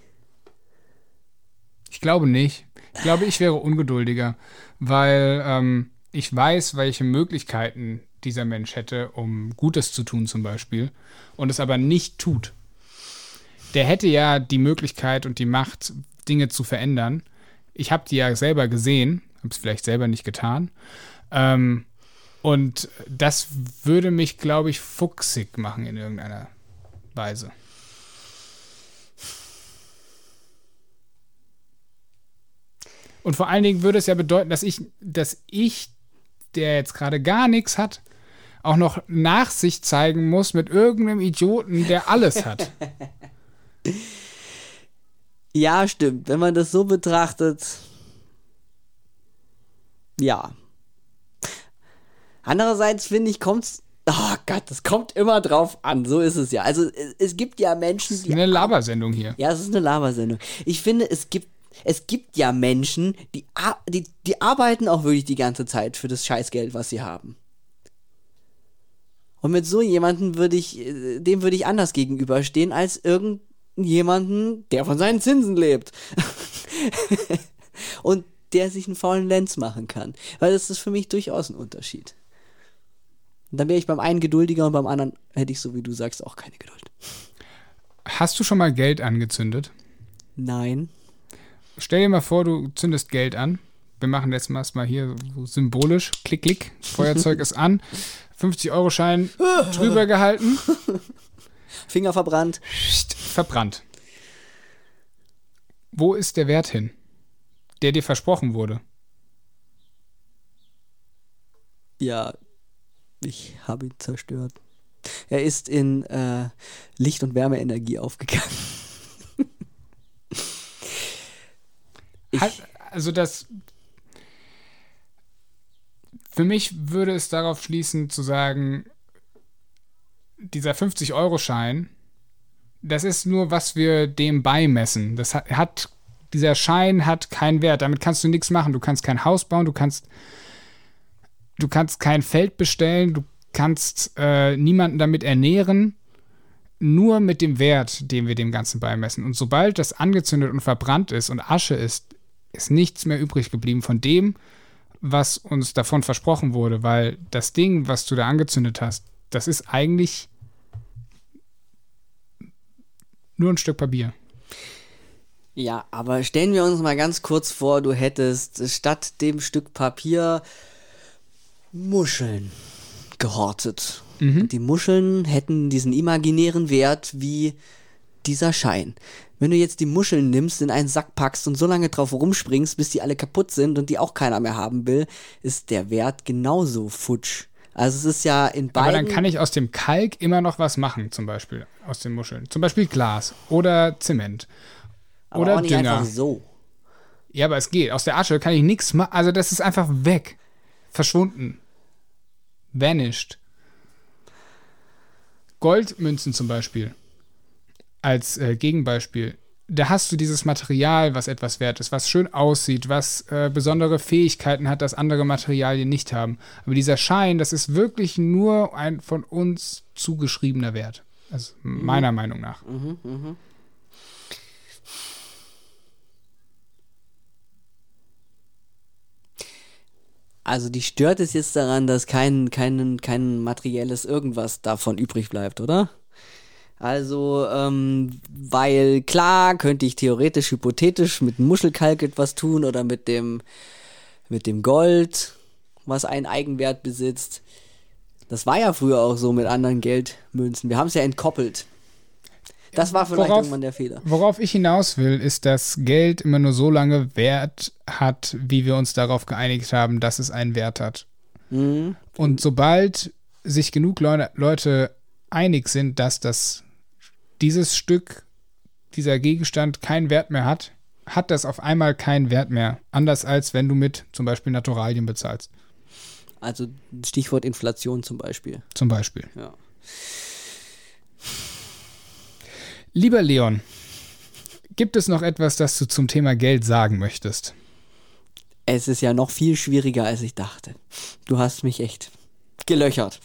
Ich glaube nicht. Ich glaube, ich wäre ungeduldiger, weil ähm, ich weiß, welche Möglichkeiten dieser Mensch hätte, um Gutes zu tun zum Beispiel, und es aber nicht tut. Der hätte ja die Möglichkeit und die Macht, Dinge zu verändern. Ich habe die ja selber gesehen, habe es vielleicht selber nicht getan. Ähm, und das würde mich, glaube ich, fuchsig machen in irgendeiner Weise. Und vor allen Dingen würde es ja bedeuten, dass ich, dass ich, der jetzt gerade gar nichts hat, auch noch Nachsicht zeigen muss mit irgendeinem Idioten, der alles hat. Ja, stimmt. Wenn man das so betrachtet, ja. Andererseits finde ich, kommt's, oh Gott, das kommt immer drauf an. So ist es ja. Also es, es gibt ja Menschen, die... Das ist eine Labersendung hier. Ja, es ist eine Labersendung. Ich finde, es gibt Es gibt ja Menschen, die, die, die arbeiten auch wirklich die ganze Zeit für das Scheißgeld, was sie haben. Und mit so jemandem würde ich, dem würde ich anders gegenüberstehen, als irgendjemanden, der von seinen Zinsen lebt. Und der sich einen faulen Lenz machen kann. Weil das ist für mich durchaus ein Unterschied. Und dann wäre ich beim einen geduldiger und beim anderen hätte ich, so wie du sagst, auch keine Geduld. Hast du schon mal Geld angezündet? Nein. Stell dir mal vor, du zündest Geld an. Wir machen jetzt mal hier so symbolisch. Klick, klick. Feuerzeug ist an. fünfzig-Euro-Schein drüber gehalten. Finger verbrannt. Verbrannt. Wo ist der Wert hin, der dir versprochen wurde? Ja, ich habe ihn zerstört. Er ist in äh, Licht- und Wärmeenergie aufgegangen. ich, Hat, also das für mich würde es darauf schließen zu sagen, dieser fünfzig-Euro-Schein, das ist nur, was wir dem beimessen. Das hat, hat, dieser Schein hat keinen Wert. Damit kannst du nichts machen. Du kannst kein Haus bauen, du kannst, du kannst kein Feld bestellen, du kannst äh, niemanden damit ernähren. Nur mit dem Wert, den wir dem Ganzen beimessen. Und sobald das angezündet und verbrannt ist und Asche ist, ist nichts mehr übrig geblieben von dem, was uns davon versprochen wurde. Weil das Ding, was du da angezündet hast, das ist eigentlich nur ein Stück Papier. Ja, aber stellen wir uns mal ganz kurz vor, du hättest statt dem Stück Papier Muscheln gehortet. Mhm. Und die Muscheln hätten diesen imaginären Wert wie dieser Schein. Wenn du jetzt die Muscheln nimmst, in einen Sack packst und so lange drauf rumspringst, bis die alle kaputt sind und die auch keiner mehr haben will, ist der Wert genauso futsch. Also es ist ja in beiden... Aber dann kann ich aus dem Kalk immer noch was machen, zum Beispiel aus den Muscheln. Zum Beispiel Glas oder Zement aber oder auch nicht Dünger. einfach so. Ja, aber es geht. Aus der Asche kann ich nichts machen. Also das ist einfach weg. Verschwunden. Vanished. Goldmünzen zum Beispiel. Als äh, Gegenbeispiel. Da hast du dieses Material, was etwas wert ist, was schön aussieht, was äh, besondere Fähigkeiten hat, das andere Materialien nicht haben. Aber dieser Schein, das ist wirklich nur ein von uns zugeschriebener Wert. Also mhm. meiner Meinung nach. Mhm, mhm. Also die stört es jetzt daran, dass kein, kein, kein materielles irgendwas davon übrig bleibt, oder? Also, ähm, weil klar könnte ich theoretisch, hypothetisch mit Muschelkalk etwas tun oder mit dem, mit dem Gold, was einen Eigenwert besitzt. Das war ja früher auch so mit anderen Geldmünzen. Wir haben es ja entkoppelt. Das war vielleicht worauf, irgendwann der Fehler. Worauf ich hinaus will, ist, dass Geld immer nur so lange Wert hat, wie wir uns darauf geeinigt haben, dass es einen Wert hat. Mhm. Und sobald sich genug Leute, Leute einig sind, dass das dieses Stück, dieser Gegenstand keinen Wert mehr hat, hat das auf einmal keinen Wert mehr. Anders als wenn du mit zum Beispiel Naturalien bezahlst. Also Stichwort Inflation zum Beispiel. Zum Beispiel. Ja. Lieber Leon, gibt es noch etwas, das du zum Thema Geld sagen möchtest? Es ist ja noch viel schwieriger, als ich dachte. Du hast mich echt gelöchert.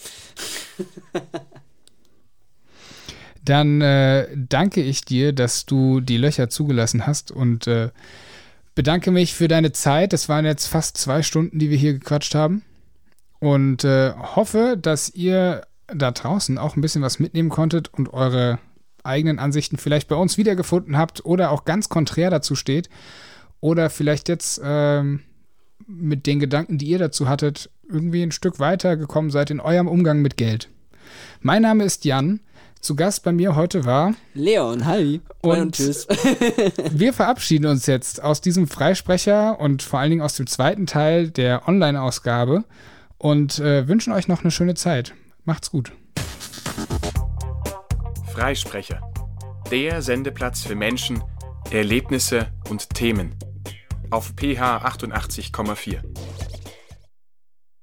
Dann äh, danke ich dir, dass du die Löcher zugelassen hast und äh, bedanke mich für deine Zeit. Das waren jetzt fast zwei Stunden, die wir hier gequatscht haben. Und äh, hoffe, dass ihr da draußen auch ein bisschen was mitnehmen konntet und eure eigenen Ansichten vielleicht bei uns wiedergefunden habt oder auch ganz konträr dazu steht. Oder vielleicht jetzt ähm, mit den Gedanken, die ihr dazu hattet, irgendwie ein Stück weiter gekommen seid in eurem Umgang mit Geld. Mein Name ist Jan. Zu Gast bei mir heute war Leon, hi. Und, und tschüss. Wir verabschieden uns jetzt aus diesem Freisprecher und vor allen Dingen aus dem zweiten Teil der Online-Ausgabe und äh, wünschen euch noch eine schöne Zeit. Macht's gut. Freisprecher. Der Sendeplatz für Menschen, Erlebnisse und Themen. Auf P H achtundachtzig Komma vier.